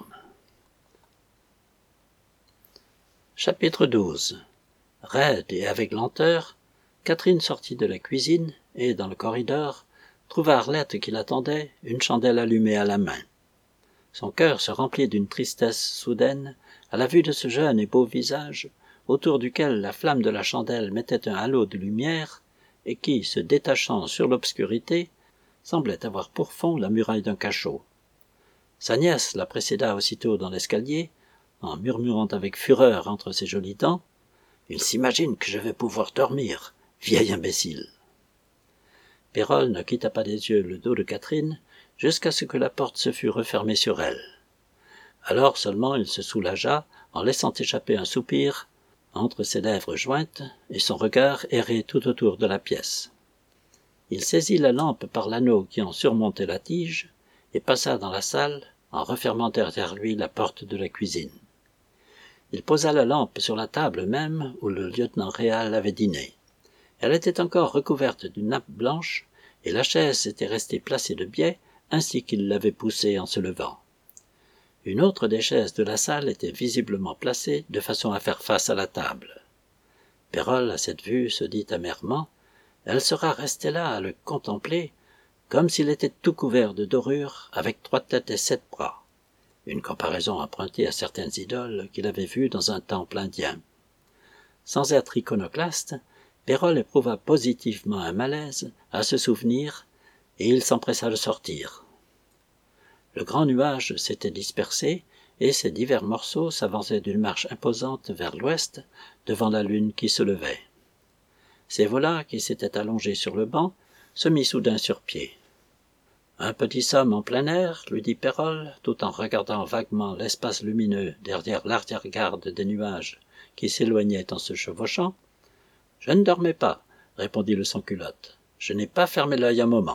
Chapitre douze. Raide et avec lenteur, Catherine sortit de la cuisine et, dans le corridor, trouva Arlette qui l'attendait, une chandelle allumée à la main. Son cœur se remplit d'une tristesse soudaine à la vue de ce jeune et beau visage, autour duquel la flamme de la chandelle mettait un halo de lumière, et qui, se détachant sur l'obscurité, semblait avoir pour fond la muraille d'un cachot. Sa nièce la précéda aussitôt dans l'escalier, en murmurant avec fureur entre ses jolies dents « Il s'imagine que je vais pouvoir dormir, vieil imbécile !» Pérolle ne quitta pas des yeux le dos de Catherine jusqu'à ce que la porte se fût refermée sur elle. Alors seulement il se soulagea en laissant échapper un soupir entre ses lèvres jointes et son regard errait tout autour de la pièce. Il saisit la lampe par l'anneau qui en surmontait la tige et passa dans la salle en refermant derrière lui la porte de la cuisine. Il posa la lampe sur la table même où le lieutenant Réal avait dîné. Elle était encore recouverte d'une nappe blanche et la chaise était restée placée de biais ainsi qu'il l'avait poussée en se levant. Une autre des chaises de la salle était visiblement placée de façon à faire face à la table. Pérolle, à cette vue, se dit amèrement « Elle sera restée là à le contempler, comme s'il était tout couvert de dorures, avec trois têtes et sept bras. » Une comparaison empruntée à certaines idoles qu'il avait vues dans un temple indien. Sans être iconoclaste, Pérolle éprouva positivement un malaise à ce souvenir, et il s'empressa de sortir. Le grand nuage s'était dispersé, et ses divers morceaux s'avançaient d'une marche imposante vers l'ouest, devant la lune qui se levait. Sévola, qui s'était allongé sur le banc, se mit soudain sur pied. « Un petit somme en plein air, » lui dit Pérolle, tout en regardant vaguement l'espace lumineux derrière l'arrière-garde des nuages qui s'éloignaient en se chevauchant. « Je ne dormais pas, » répondit le sans-culotte. « Je n'ai pas fermé l'œil un moment. »«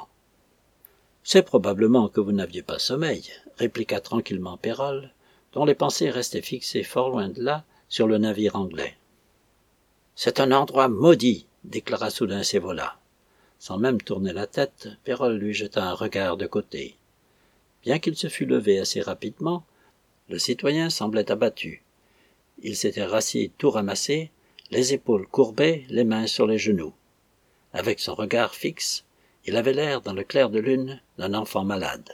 C'est probablement que vous n'aviez pas sommeil, » répliqua tranquillement Pérolle, dont les pensées restaient fixées fort loin de là, sur le navire anglais. « C'est un endroit maudit, » déclara soudain Sévola. Sans même tourner la tête, Pérolle lui jeta un regard de côté. Bien qu'il se fût levé assez rapidement, le citoyen semblait abattu. Il s'était rassis tout ramassé, les épaules courbées, les mains sur les genoux. Avec son regard fixe, il avait l'air, dans le clair de lune, d'un enfant malade.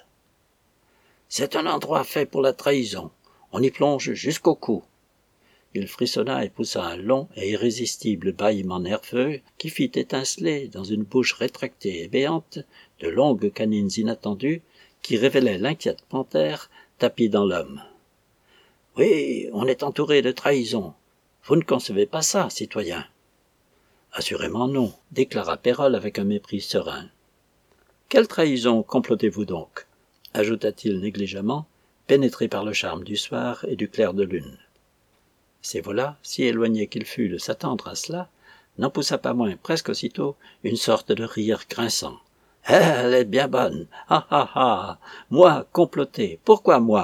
« C'est un endroit fait pour la trahison. On y plonge jusqu'au cou. » Il frissonna et poussa un long et irrésistible bâillement nerveux qui fit étinceler dans une bouche rétractée et béante de longues canines inattendues qui révélaient l'inquiète panthère tapie dans l'homme. « Oui, on est entouré de trahison, Vous ne concevez pas ça, citoyen. Assurément non, déclara Pérolle avec un mépris serein. Quelle trahison complotez-vous donc? Ajouta-t-il négligemment, pénétré par le charme du soir et du clair de lune. Sévola, si éloigné qu'il fût de s'attendre à cela, n'en poussa pas moins presque aussitôt une sorte de rire grinçant. « Elle est bien bonne. Ah ah ah. Moi, comploter. Pourquoi moi ?»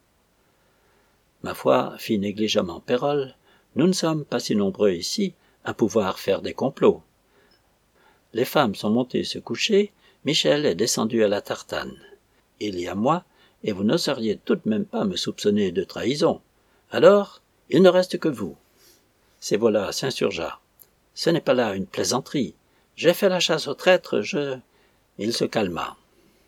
Ma foi, fit négligemment Pérolle, nous ne sommes pas si nombreux ici à pouvoir faire des complots. Les femmes sont montées se coucher, Michel est descendu à la tartane. Il y a moi, et vous n'oseriez tout de même pas me soupçonner de trahison. Alors, il ne reste que vous. Sévola s'insurgea. Ce n'est pas là une plaisanterie. J'ai fait la chasse aux traîtres, je... Il se calma.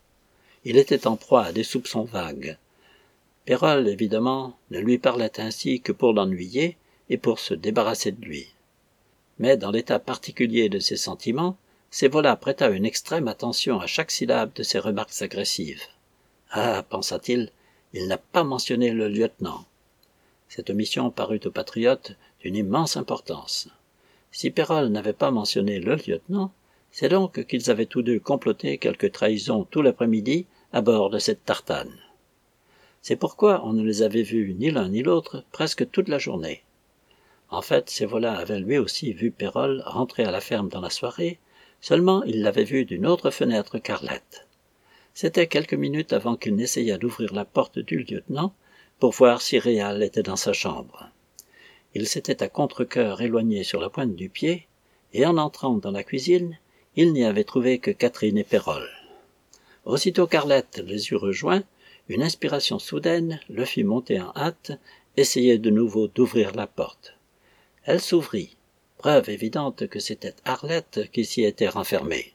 Il était en proie à des soupçons vagues. Pérolle, évidemment, ne lui parlait ainsi que pour l'ennuyer et pour se débarrasser de lui. Mais dans l'état particulier de ses sentiments, Sévola prêta une extrême attention à chaque syllabe de ses remarques agressives. « Ah, pensa-t-il, il n'a pas mentionné le lieutenant. » Cette omission parut aux patriotes d'une immense importance. Si Pérolle n'avait pas mentionné le lieutenant, c'est donc qu'ils avaient tous deux comploté quelque trahison tout l'après-midi à bord de cette tartane. C'est pourquoi on ne les avait vus ni l'un ni l'autre presque toute la journée. En fait, Sévola avait lui aussi vu Pérolle rentrer à la ferme dans la soirée, seulement il l'avait vu d'une autre fenêtre qu'Arlette. C'était quelques minutes avant qu'il n'essayât d'ouvrir la porte du lieutenant pour voir si Réal était dans sa chambre. Il s'était à contre-cœur éloigné sur la pointe du pied, et en entrant dans la cuisine, il n'y avait trouvé que Catherine et Pérolle. Aussitôt qu'Arlette les eut rejoints, une inspiration soudaine le fit monter en hâte, essayer de nouveau d'ouvrir la porte. Elle s'ouvrit, preuve évidente que c'était Arlette qui s'y était renfermée.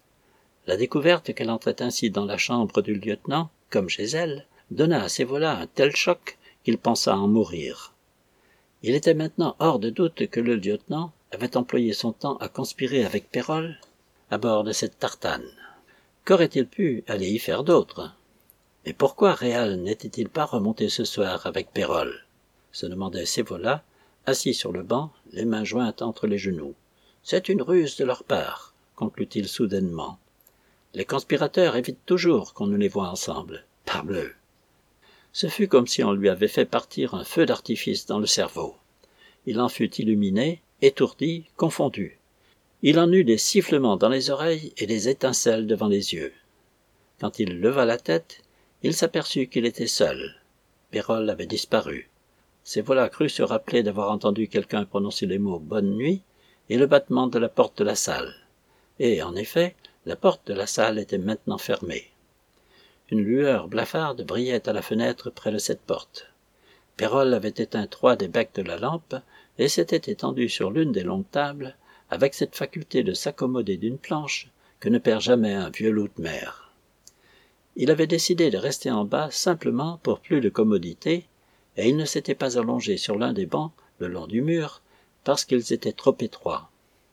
La découverte qu'elle entrait ainsi dans la chambre du lieutenant, comme chez elle, donna à Sévola un tel choc qu'il pensa en mourir. Il était maintenant hors de doute que le lieutenant avait employé son temps à conspirer avec Pérolle à bord de cette tartane. Qu'aurait-il pu aller y faire d'autre? Mais pourquoi Réal n'était-il pas remonté ce soir avec Pérolle? Se demandait Sévola, assis sur le banc, les mains jointes entre les genoux. C'est une ruse de leur part, conclut-il soudainement. Les conspirateurs évitent toujours qu'on ne les voie ensemble. Parbleu! Ce fut comme si on lui avait fait partir un feu d'artifice dans le cerveau. Il en fut illuminé, étourdi, confondu. Il en eut des sifflements dans les oreilles et des étincelles devant les yeux. Quand il leva la tête, il s'aperçut qu'il était seul. Pérolle avait disparu. Sévola crut se rappeler d'avoir entendu quelqu'un prononcer les mots « bonne nuit » et le battement de la porte de la salle. Et, en effet, la porte de la salle était maintenant fermée. Une lueur blafarde brillait à la fenêtre près de cette porte. Pérolle avait éteint trois des becs de la lampe et s'était étendu sur l'une des longues tables, avec cette faculté de s'accommoder d'une planche que ne perd jamais un vieux loup de mer. Il avait décidé de rester en bas simplement pour plus de commodité, et il ne s'était pas allongé sur l'un des bancs le long du mur, parce qu'ils étaient trop étroits.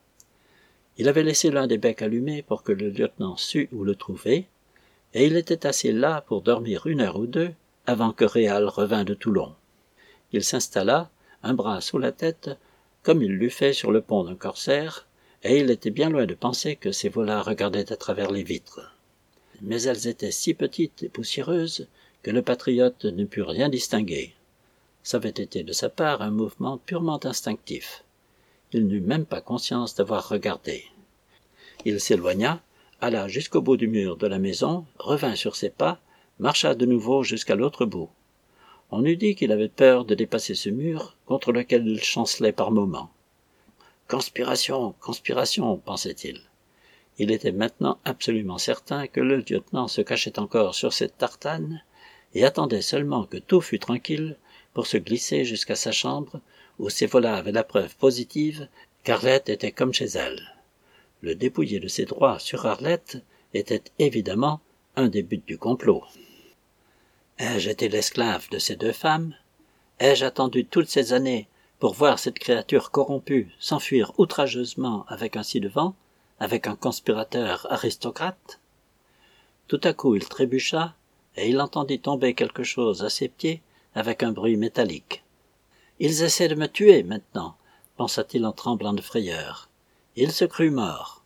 Il avait laissé l'un des becs allumé pour que le lieutenant sût où le trouver, et il était assis là pour dormir une heure ou deux avant que Réal revînt de Toulon. Il s'installa, un bras sous la tête, comme il l'eût fait sur le pont d'un corsaire, et il était bien loin de penser que Sévola regardait à travers les vitres. Mais elles étaient si petites et poussiéreuses que le patriote ne put rien distinguer. Ça avait été de sa part un mouvement purement instinctif. Il n'eut même pas conscience d'avoir regardé. Il s'éloigna, alla jusqu'au bout du mur de la maison, revint sur ses pas, marcha de nouveau jusqu'à l'autre bout. On eût dit qu'il avait peur de dépasser ce mur, contre lequel il chancelait par moments. « Conspiration, conspiration !» pensait-il. Il était maintenant absolument certain que le lieutenant se cachait encore sur cette tartane et attendait seulement que tout fût tranquille pour se glisser jusqu'à sa chambre où Sévola avait la preuve positive qu'Arlette était comme chez elle. Le dépouiller de ses droits sur Arlette était évidemment un des buts du complot. Ai-je été l'esclave de ces deux femmes? Ai-je attendu toutes ces années pour voir cette créature corrompue s'enfuir outrageusement avec un ci-devant, avec un conspirateur aristocrate? Tout à coup il trébucha, et il entendit tomber quelque chose à ses pieds avec un bruit métallique. Ils essaient de me tuer maintenant, pensa-t-il en tremblant de frayeur. Il se crut mort.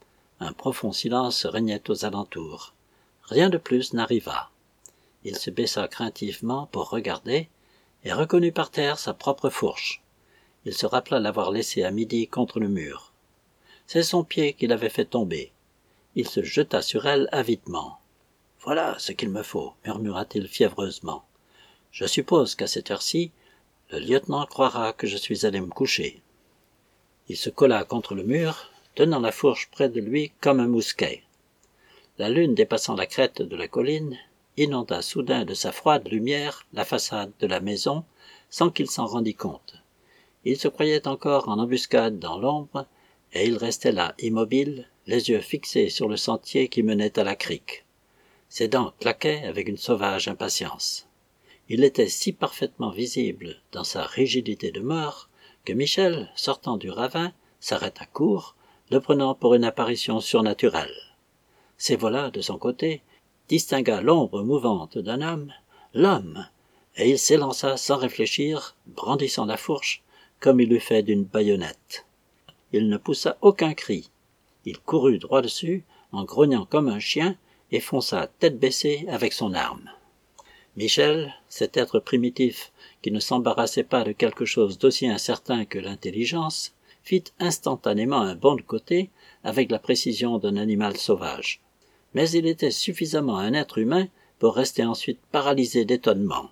Un profond silence régnait aux alentours. Rien de plus n'arriva. Il se baissa craintivement pour regarder et reconnut par terre sa propre fourche. Il se rappela l'avoir laissée à midi contre le mur. C'est son pied qui l'avait fait tomber. Il se jeta sur elle avidement. « Voilà ce qu'il me faut, » murmura-t-il fiévreusement. « Je suppose qu'à cette heure-ci, le lieutenant croira que je suis allé me coucher. » Il se colla contre le mur, tenant la fourche près de lui comme un mousquet. La lune dépassant la crête de la colline inonda soudain de sa froide lumière la façade de la maison sans qu'il s'en rendît compte. Il se croyait encore en embuscade dans l'ombre, et il restait là immobile, les yeux fixés sur le sentier qui menait à la crique. Ses dents claquaient avec une sauvage impatience. Il était si parfaitement visible dans sa rigidité de mort que Michel, sortant du ravin, s'arrêta court, le prenant pour une apparition surnaturelle. Sévola, de son côté, distingua l'ombre mouvante d'un homme, l'homme, et il s'élança sans réfléchir, brandissant la fourche, comme il eût fait d'une baïonnette. Il ne poussa aucun cri. Il courut droit dessus, en grognant comme un chien, et fonça tête baissée avec son arme. Michel, cet être primitif qui ne s'embarrassait pas de quelque chose d'aussi incertain que l'intelligence, fit instantanément un bond de côté avec la précision d'un animal sauvage. Mais il était suffisamment un être humain pour rester ensuite paralysé d'étonnement.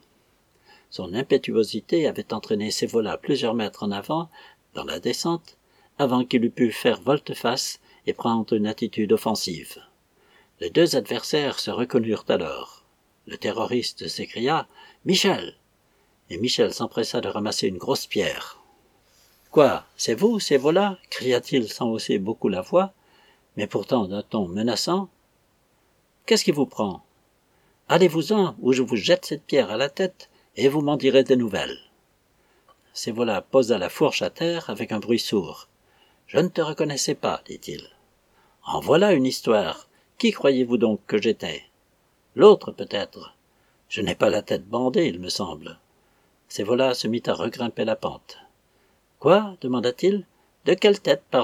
Son impétuosité avait entraîné Sévola plusieurs mètres en avant, dans la descente, avant qu'il eût pu faire volte-face et prendre une attitude offensive. Les deux adversaires se reconnurent alors. Le terroriste s'écria « Michel !» et Michel s'empressa de ramasser une grosse pierre. « Quoi, c'est vous, Sévola ?» cria-t-il sans hausser beaucoup la voix, mais pourtant d'un ton menaçant. « Qu'est-ce qui vous prend ? Allez-vous-en, ou je vous jette cette pierre à la tête, et vous m'en direz des nouvelles. » Sévola posa la fourche à terre avec un bruit sourd. « Je ne te reconnaissais pas, dit-il. »« En voilà une histoire. Qui croyez-vous donc que j'étais ? L'autre, peut-être. Je n'ai pas la tête bandée, il me semble. » Sévola se mit à regrimper la pente. « Quoi ? demanda-t-il. De quelle tête parlez-vous ? »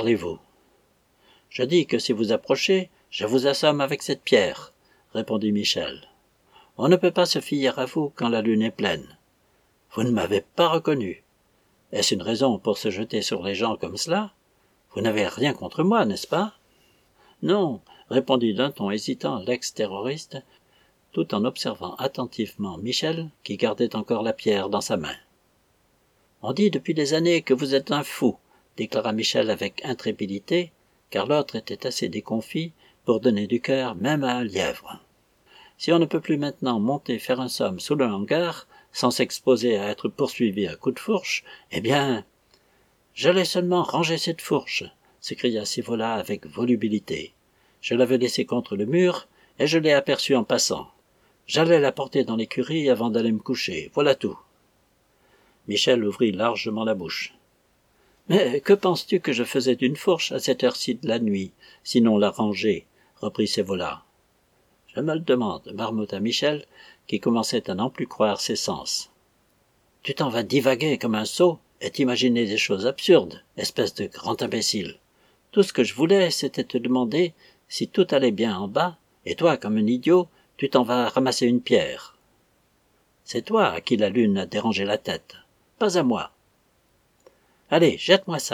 « Je dis que si vous approchez, je vous assomme avec cette pierre, répondit Michel. On ne peut pas se fier à vous quand la lune est pleine. Vous ne m'avez pas reconnu. Est-ce une raison pour se jeter sur les gens comme cela ? Vous n'avez rien contre moi, n'est-ce pas ? Non, répondit d'un ton hésitant l'ex-terroriste, tout en observant attentivement Michel, qui gardait encore la pierre dans sa main. On dit depuis des années que vous êtes un fou, déclara Michel avec intrépidité, car l'autre était assez déconfit pour donner du cœur même à un lièvre. Si on ne peut plus maintenant monter faire un somme sous le hangar, sans s'exposer à être poursuivi à coups de fourche, eh bien... J'allais seulement ranger cette fourche, s'écria Sévola avec volubilité. Je l'avais laissée contre le mur, et je l'ai aperçue en passant. J'allais la porter dans l'écurie avant d'aller me coucher, voilà tout. Michel ouvrit largement la bouche. « Mais que penses-tu que je faisais d'une fourche à cette heure-ci de la nuit, sinon la ranger ?» reprit Sévola. « Je me le demande, » marmotta Michel, qui commençait à n'en plus croire ses sens. « Tu t'en vas divaguer comme un sot et t'imaginer des choses absurdes, espèce de grand imbécile. Tout ce que je voulais, c'était te demander si tout allait bien en bas, et toi, comme un idiot, tu t'en vas ramasser une pierre. C'est toi à qui la lune a dérangé la tête, pas à moi. Allez, jette-moi ça. »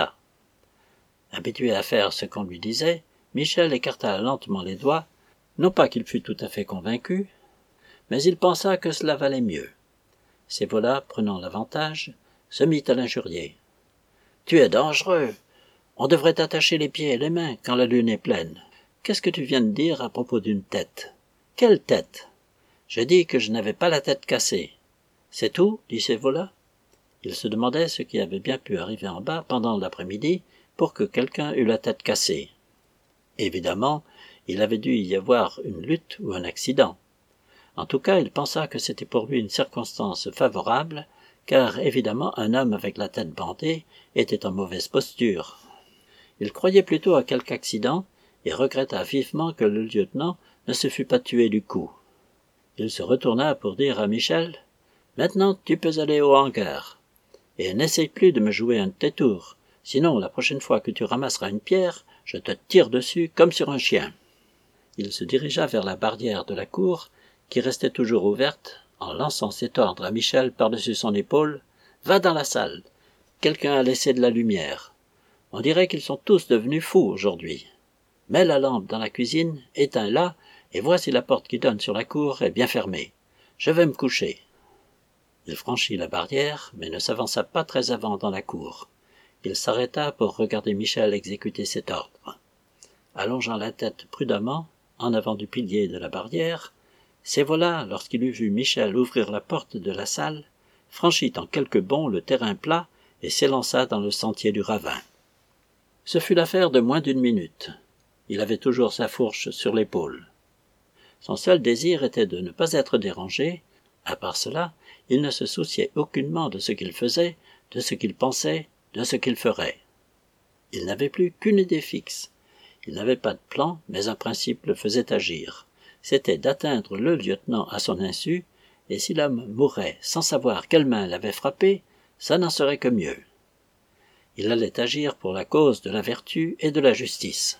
Habitué à faire ce qu'on lui disait, Michel écarta lentement les doigts, non pas qu'il fût tout à fait convaincu, mais il pensa que cela valait mieux. Sévola, prenant l'avantage, se mit à l'injurier. « Tu es dangereux. On devrait t'attacher les pieds et les mains quand la lune est pleine. Qu'est-ce que tu viens de dire à propos d'une tête ? Quelle tête ? Je dis que je n'avais pas la tête cassée. C'est tout, dit Sévola. Il se demandait ce qui avait bien pu arriver en bas pendant l'après-midi pour que quelqu'un eût la tête cassée. Évidemment, il avait dû y avoir une lutte ou un accident. En tout cas, il pensa que c'était pour lui une circonstance favorable, car évidemment un homme avec la tête bandée était en mauvaise posture. Il croyait plutôt à quelque accident et regretta vivement que le lieutenant ne se fût pas tué du coup. Il se retourna pour dire à Michel « Maintenant tu peux aller au hangar. Et n'essaye plus de me jouer un de tes tours, sinon la prochaine fois que tu ramasseras une pierre, je te tire dessus comme sur un chien. » Il se dirigea vers la barrière de la cour, qui restait toujours ouverte, en lançant cet ordre à Michel par-dessus son épaule. « Va dans la salle. Quelqu'un a laissé de la lumière. On dirait qu'ils sont tous devenus fous aujourd'hui. Mets la lampe dans la cuisine, éteins-la, et vois si la porte qui donne sur la cour est bien fermée. Je vais me coucher. » Il franchit la barrière, mais ne s'avança pas très avant dans la cour. Il s'arrêta pour regarder Michel exécuter cet ordre. Allongeant la tête prudemment, en avant du pilier de la barrière, c'est voilà, lorsqu'il eut vu Michel ouvrir la porte de la salle, franchit en quelques bonds le terrain plat et s'élança dans le sentier du ravin. Ce fut l'affaire de moins d'une minute. Il avait toujours sa fourche sur l'épaule. Son seul désir était de ne pas être dérangé. À part cela, il ne se souciait aucunement de ce qu'il faisait, de ce qu'il pensait, de ce qu'il ferait. Il n'avait plus qu'une idée fixe. Il n'avait pas de plan, mais un principe le faisait agir. C'était d'atteindre le lieutenant à son insu, et si l'homme mourait sans savoir quelle main l'avait frappé, ça n'en serait que mieux. Il allait agir pour la cause de la vertu et de la justice.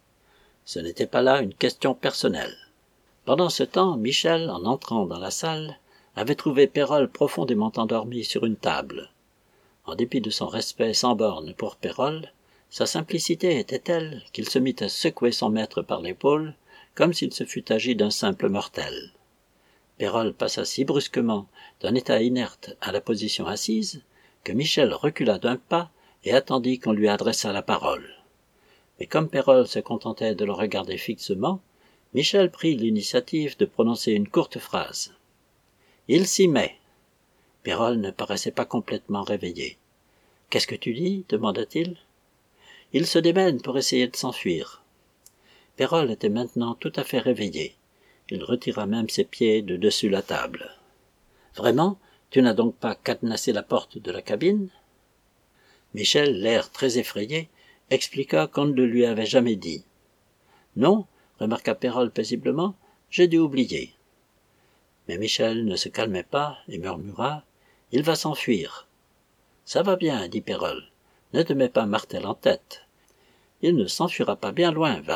Ce n'était pas là une question personnelle. Pendant ce temps, Michel, en entrant dans la salle, avait trouvé Pérole profondément endormi sur une table. En dépit de son respect sans bornes pour Pérole, sa simplicité était telle qu'il se mit à secouer son maître par l'épaule, comme s'il se fût agi d'un simple mortel. Pérole passa si brusquement d'un état inerte à la position assise, que Michel recula d'un pas et attendit qu'on lui adressât la parole. Mais comme Pérole se contentait de le regarder fixement, Michel prit l'initiative de prononcer une courte phrase. « Il s'y met. » Pérole ne paraissait pas complètement réveillé. « Qu'est-ce que tu dis ?» demanda-t-il. « Il se démène pour essayer de s'enfuir. » Pérole était maintenant tout à fait réveillé. Il retira même ses pieds de dessus la table. « Vraiment, tu n'as donc pas cadenassé la porte de la cabine ?» Michel, l'air très effrayé, expliqua qu'on ne le lui avait jamais dit. « Non, » remarqua Pérole paisiblement, « j'ai dû oublier. » Mais Michel ne se calmait pas et murmura « Il va s'enfuir. »« Ça va bien, » dit Pérole, « ne te mets pas Martel en tête. Il ne s'enfuira pas bien loin, va. »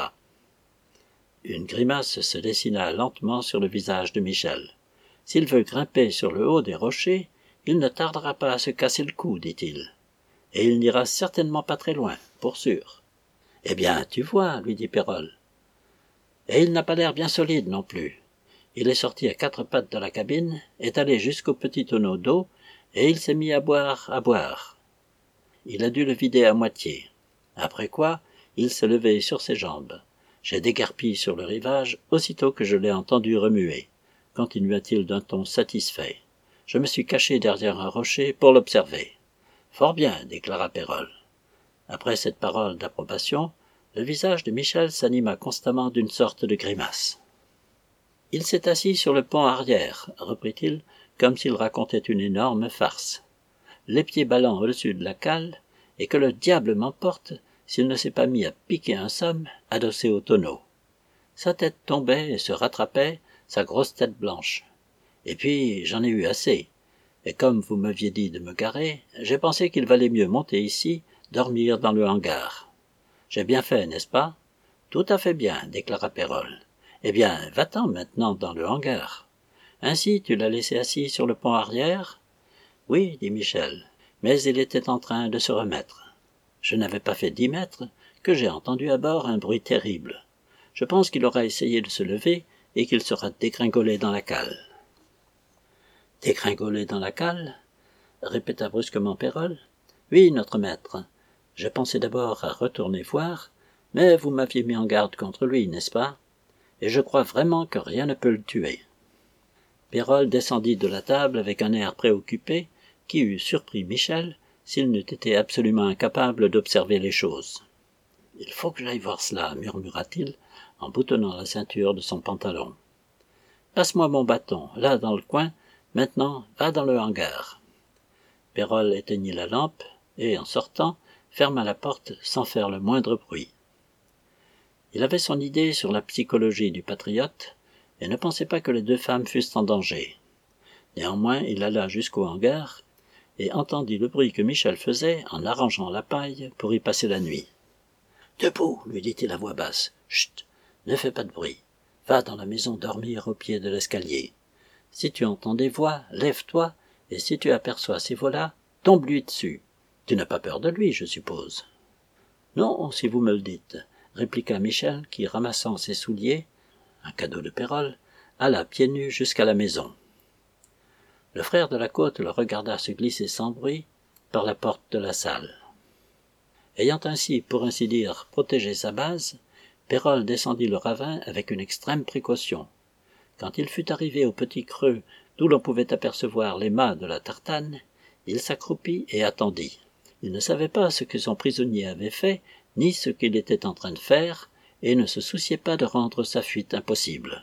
Une grimace se dessina lentement sur le visage de Michel. « S'il veut grimper sur le haut des rochers, il ne tardera pas à se casser le cou, dit-il. Et il n'ira certainement pas très loin, pour sûr. »« Eh bien, tu vois, lui dit Pérole. Et il n'a pas l'air bien solide non plus. Il est sorti à quatre pattes de la cabine, est allé jusqu'au petit tonneau d'eau, et il s'est mis à boire, à boire. Il a dû le vider à moitié. Après quoi, il s'est levé sur ses jambes. J'ai déguerpi sur le rivage aussitôt que je l'ai entendu remuer, continua-t-il d'un ton satisfait. Je me suis caché derrière un rocher pour l'observer. Fort bien, déclara Pérole. Après cette parole d'approbation, le visage de Michel s'anima constamment d'une sorte de grimace. « Il s'est assis sur le pont arrière, » reprit-il, comme s'il racontait une énorme farce. « Les pieds ballants au-dessus de la cale, et que le diable m'emporte s'il ne s'est pas mis à piquer un somme adossé au tonneau. Sa tête tombait et se rattrapait, sa grosse tête blanche. Et puis j'en ai eu assez. Et comme vous m'aviez dit de me garer, j'ai pensé qu'il valait mieux monter ici, dormir dans le hangar. J'ai bien fait, n'est-ce pas? Tout à fait bien, déclara Pérole. Eh bien, va-t'en maintenant dans le hangar. Ainsi, tu l'as laissé assis sur le pont arrière? Oui, dit Michel, mais il était en train de se remettre. Je n'avais pas fait dix mètres que j'ai entendu à bord un bruit terrible. Je pense qu'il aura essayé de se lever et qu'il sera dégringolé dans la cale. Dégringolé dans la cale? Répéta brusquement Pérole. Oui, notre maître. Je pensais d'abord à retourner voir, mais vous m'aviez mis en garde contre lui, n'est-ce pas? Et je crois vraiment que rien ne peut le tuer. Pérole descendit de la table avec un air préoccupé qui eût surpris Michel s'il n'eût été absolument incapable d'observer les choses. « Il faut que j'aille voir cela, » murmura-t-il en boutonnant la ceinture de son pantalon. « Passe-moi mon bâton, là dans le coin, maintenant va dans le hangar. » Pérole éteignit la lampe et, en sortant, ferma la porte sans faire le moindre bruit. Il avait son idée sur la psychologie du patriote et ne pensait pas que les deux femmes fussent en danger. Néanmoins, il alla jusqu'au hangar et entendit le bruit que Michel faisait en arrangeant la paille pour y passer la nuit. « Debout !» lui dit-il à voix basse. « Chut ! Ne fais pas de bruit. Va dans la maison dormir au pied de l'escalier. Si tu entends des voix, lève-toi, et si tu aperçois ces voix-là, tombe-lui dessus. Tu n'as pas peur de lui, je suppose. »« Non, si vous me le dites, » répliqua Michel, qui, ramassant ses souliers, un cadeau de Pérole, alla pieds nus jusqu'à la maison. Le frère de la côte le regarda se glisser sans bruit par la porte de la salle. Ayant ainsi, pour ainsi dire, protégé sa base, Pérole descendit le ravin avec une extrême précaution. Quand il fut arrivé au petit creux d'où l'on pouvait apercevoir les mâts de la tartane, il s'accroupit et attendit. Il ne savait pas ce que son prisonnier avait fait, ni ce qu'il était en train de faire, et ne se souciait pas de rendre sa fuite impossible.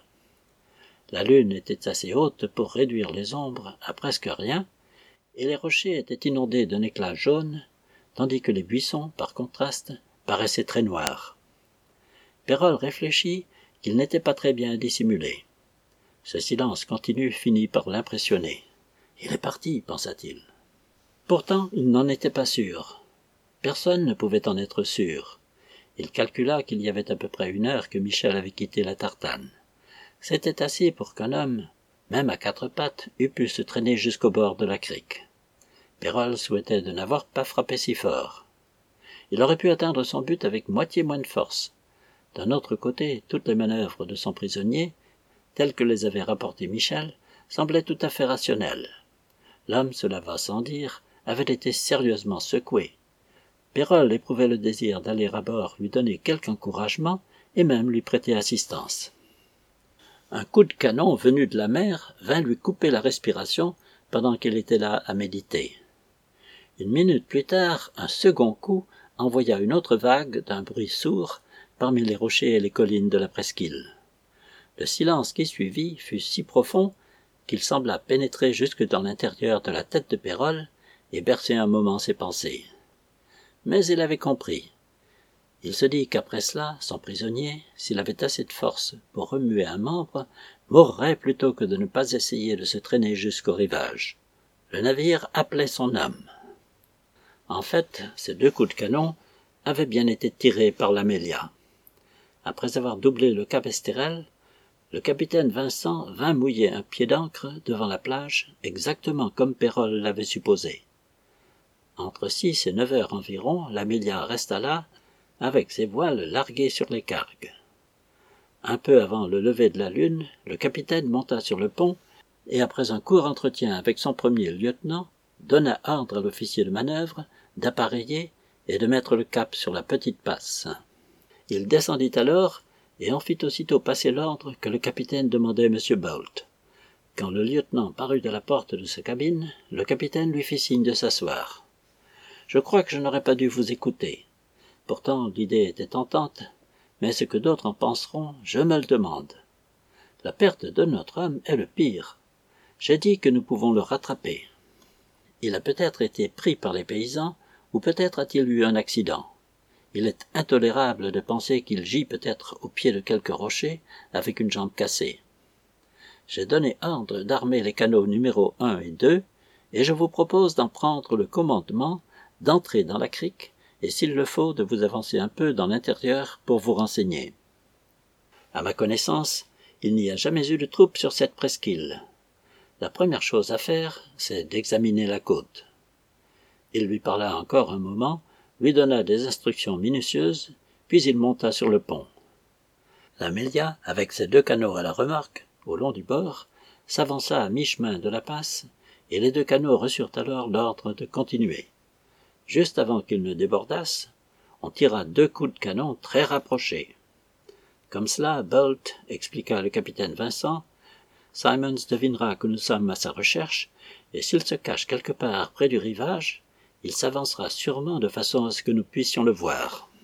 La lune était assez haute pour réduire les ombres à presque rien, et les rochers étaient inondés d'un éclat jaune, tandis que les buissons, par contraste, paraissaient très noirs. Pérole réfléchit qu'il n'était pas très bien dissimulé. Ce silence continu finit par l'impressionner. « Il est parti, pensa-t-il. » Pourtant, il n'en était pas sûr. Personne ne pouvait en être sûr. Il calcula qu'il y avait à peu près une heure que Michel avait quitté la tartane. C'était assez pour qu'un homme, même à quatre pattes, eût pu se traîner jusqu'au bord de la crique. Pérole souhaitait de n'avoir pas frappé si fort. Il aurait pu atteindre son but avec moitié moins de force. D'un autre côté, toutes les manœuvres de son prisonnier, telles que les avait rapportées Michel, semblaient tout à fait rationnelles. L'homme, cela va sans dire, avait été sérieusement secoué. Pérole éprouvait le désir d'aller à bord lui donner quelque encouragement et même lui prêter assistance. Un coup de canon venu de la mer vint lui couper la respiration pendant qu'il était là à méditer. Une minute plus tard, un second coup envoya une autre vague d'un bruit sourd parmi les rochers et les collines de la presqu'île. Le silence qui suivit fut si profond qu'il sembla pénétrer jusque dans l'intérieur de la tête de Pérole et bercer un moment ses pensées. Mais il avait compris. Il se dit qu'après cela, son prisonnier, s'il avait assez de force pour remuer un membre, mourrait plutôt que de ne pas essayer de se traîner jusqu'au rivage. Le navire appelait son homme. En fait, ces deux coups de canon avaient bien été tirés par l'Amélia. Après avoir doublé le cap Esterel, le capitaine Vincent vint mouiller un pied d'ancre devant la plage, exactement comme Pérole l'avait supposé. Entre six et neuf heures environ, l'Amélia resta là, avec ses voiles larguées sur les cargues. Un peu avant le lever de la lune, le capitaine monta sur le pont et, après un court entretien avec son premier lieutenant, donna ordre à l'officier de manœuvre d'appareiller et de mettre le cap sur la petite passe. Il descendit alors et en fit aussitôt passer l'ordre que le capitaine demandait à M. Bolt. Quand le lieutenant parut à la porte de sa cabine, le capitaine lui fit signe de s'asseoir. « Je crois que je n'aurais pas dû vous écouter. Pourtant, l'idée était tentante, mais ce que d'autres en penseront, je me le demande. La perte de notre homme est le pire. J'ai dit que nous pouvons le rattraper. Il a peut-être été pris par les paysans, ou peut-être a-t-il eu un accident. Il est intolérable de penser qu'il gît peut-être au pied de quelque rocher avec une jambe cassée. J'ai donné ordre d'armer les canots numéro un et deux, et je vous propose d'en prendre le commandement, d'entrer dans la crique, et s'il le faut, de vous avancer un peu dans l'intérieur pour vous renseigner. À ma connaissance, il n'y a jamais eu de troupes sur cette presqu'île. La première chose à faire, c'est d'examiner la côte. » Il lui parla encore un moment, lui donna des instructions minutieuses, puis il monta sur le pont. L'Amélia, avec ses deux canots à la remorque, au long du bord, s'avança à mi-chemin de la passe, et les deux canots reçurent alors l'ordre de continuer. Juste avant qu'ils ne débordassent, on tira deux coups de canon très rapprochés. Comme cela, Bolt, expliqua le capitaine Vincent, Simons devinera que nous sommes à sa recherche, et s'il se cache quelque part près du rivage, il s'avancera sûrement de façon à ce que nous puissions le voir.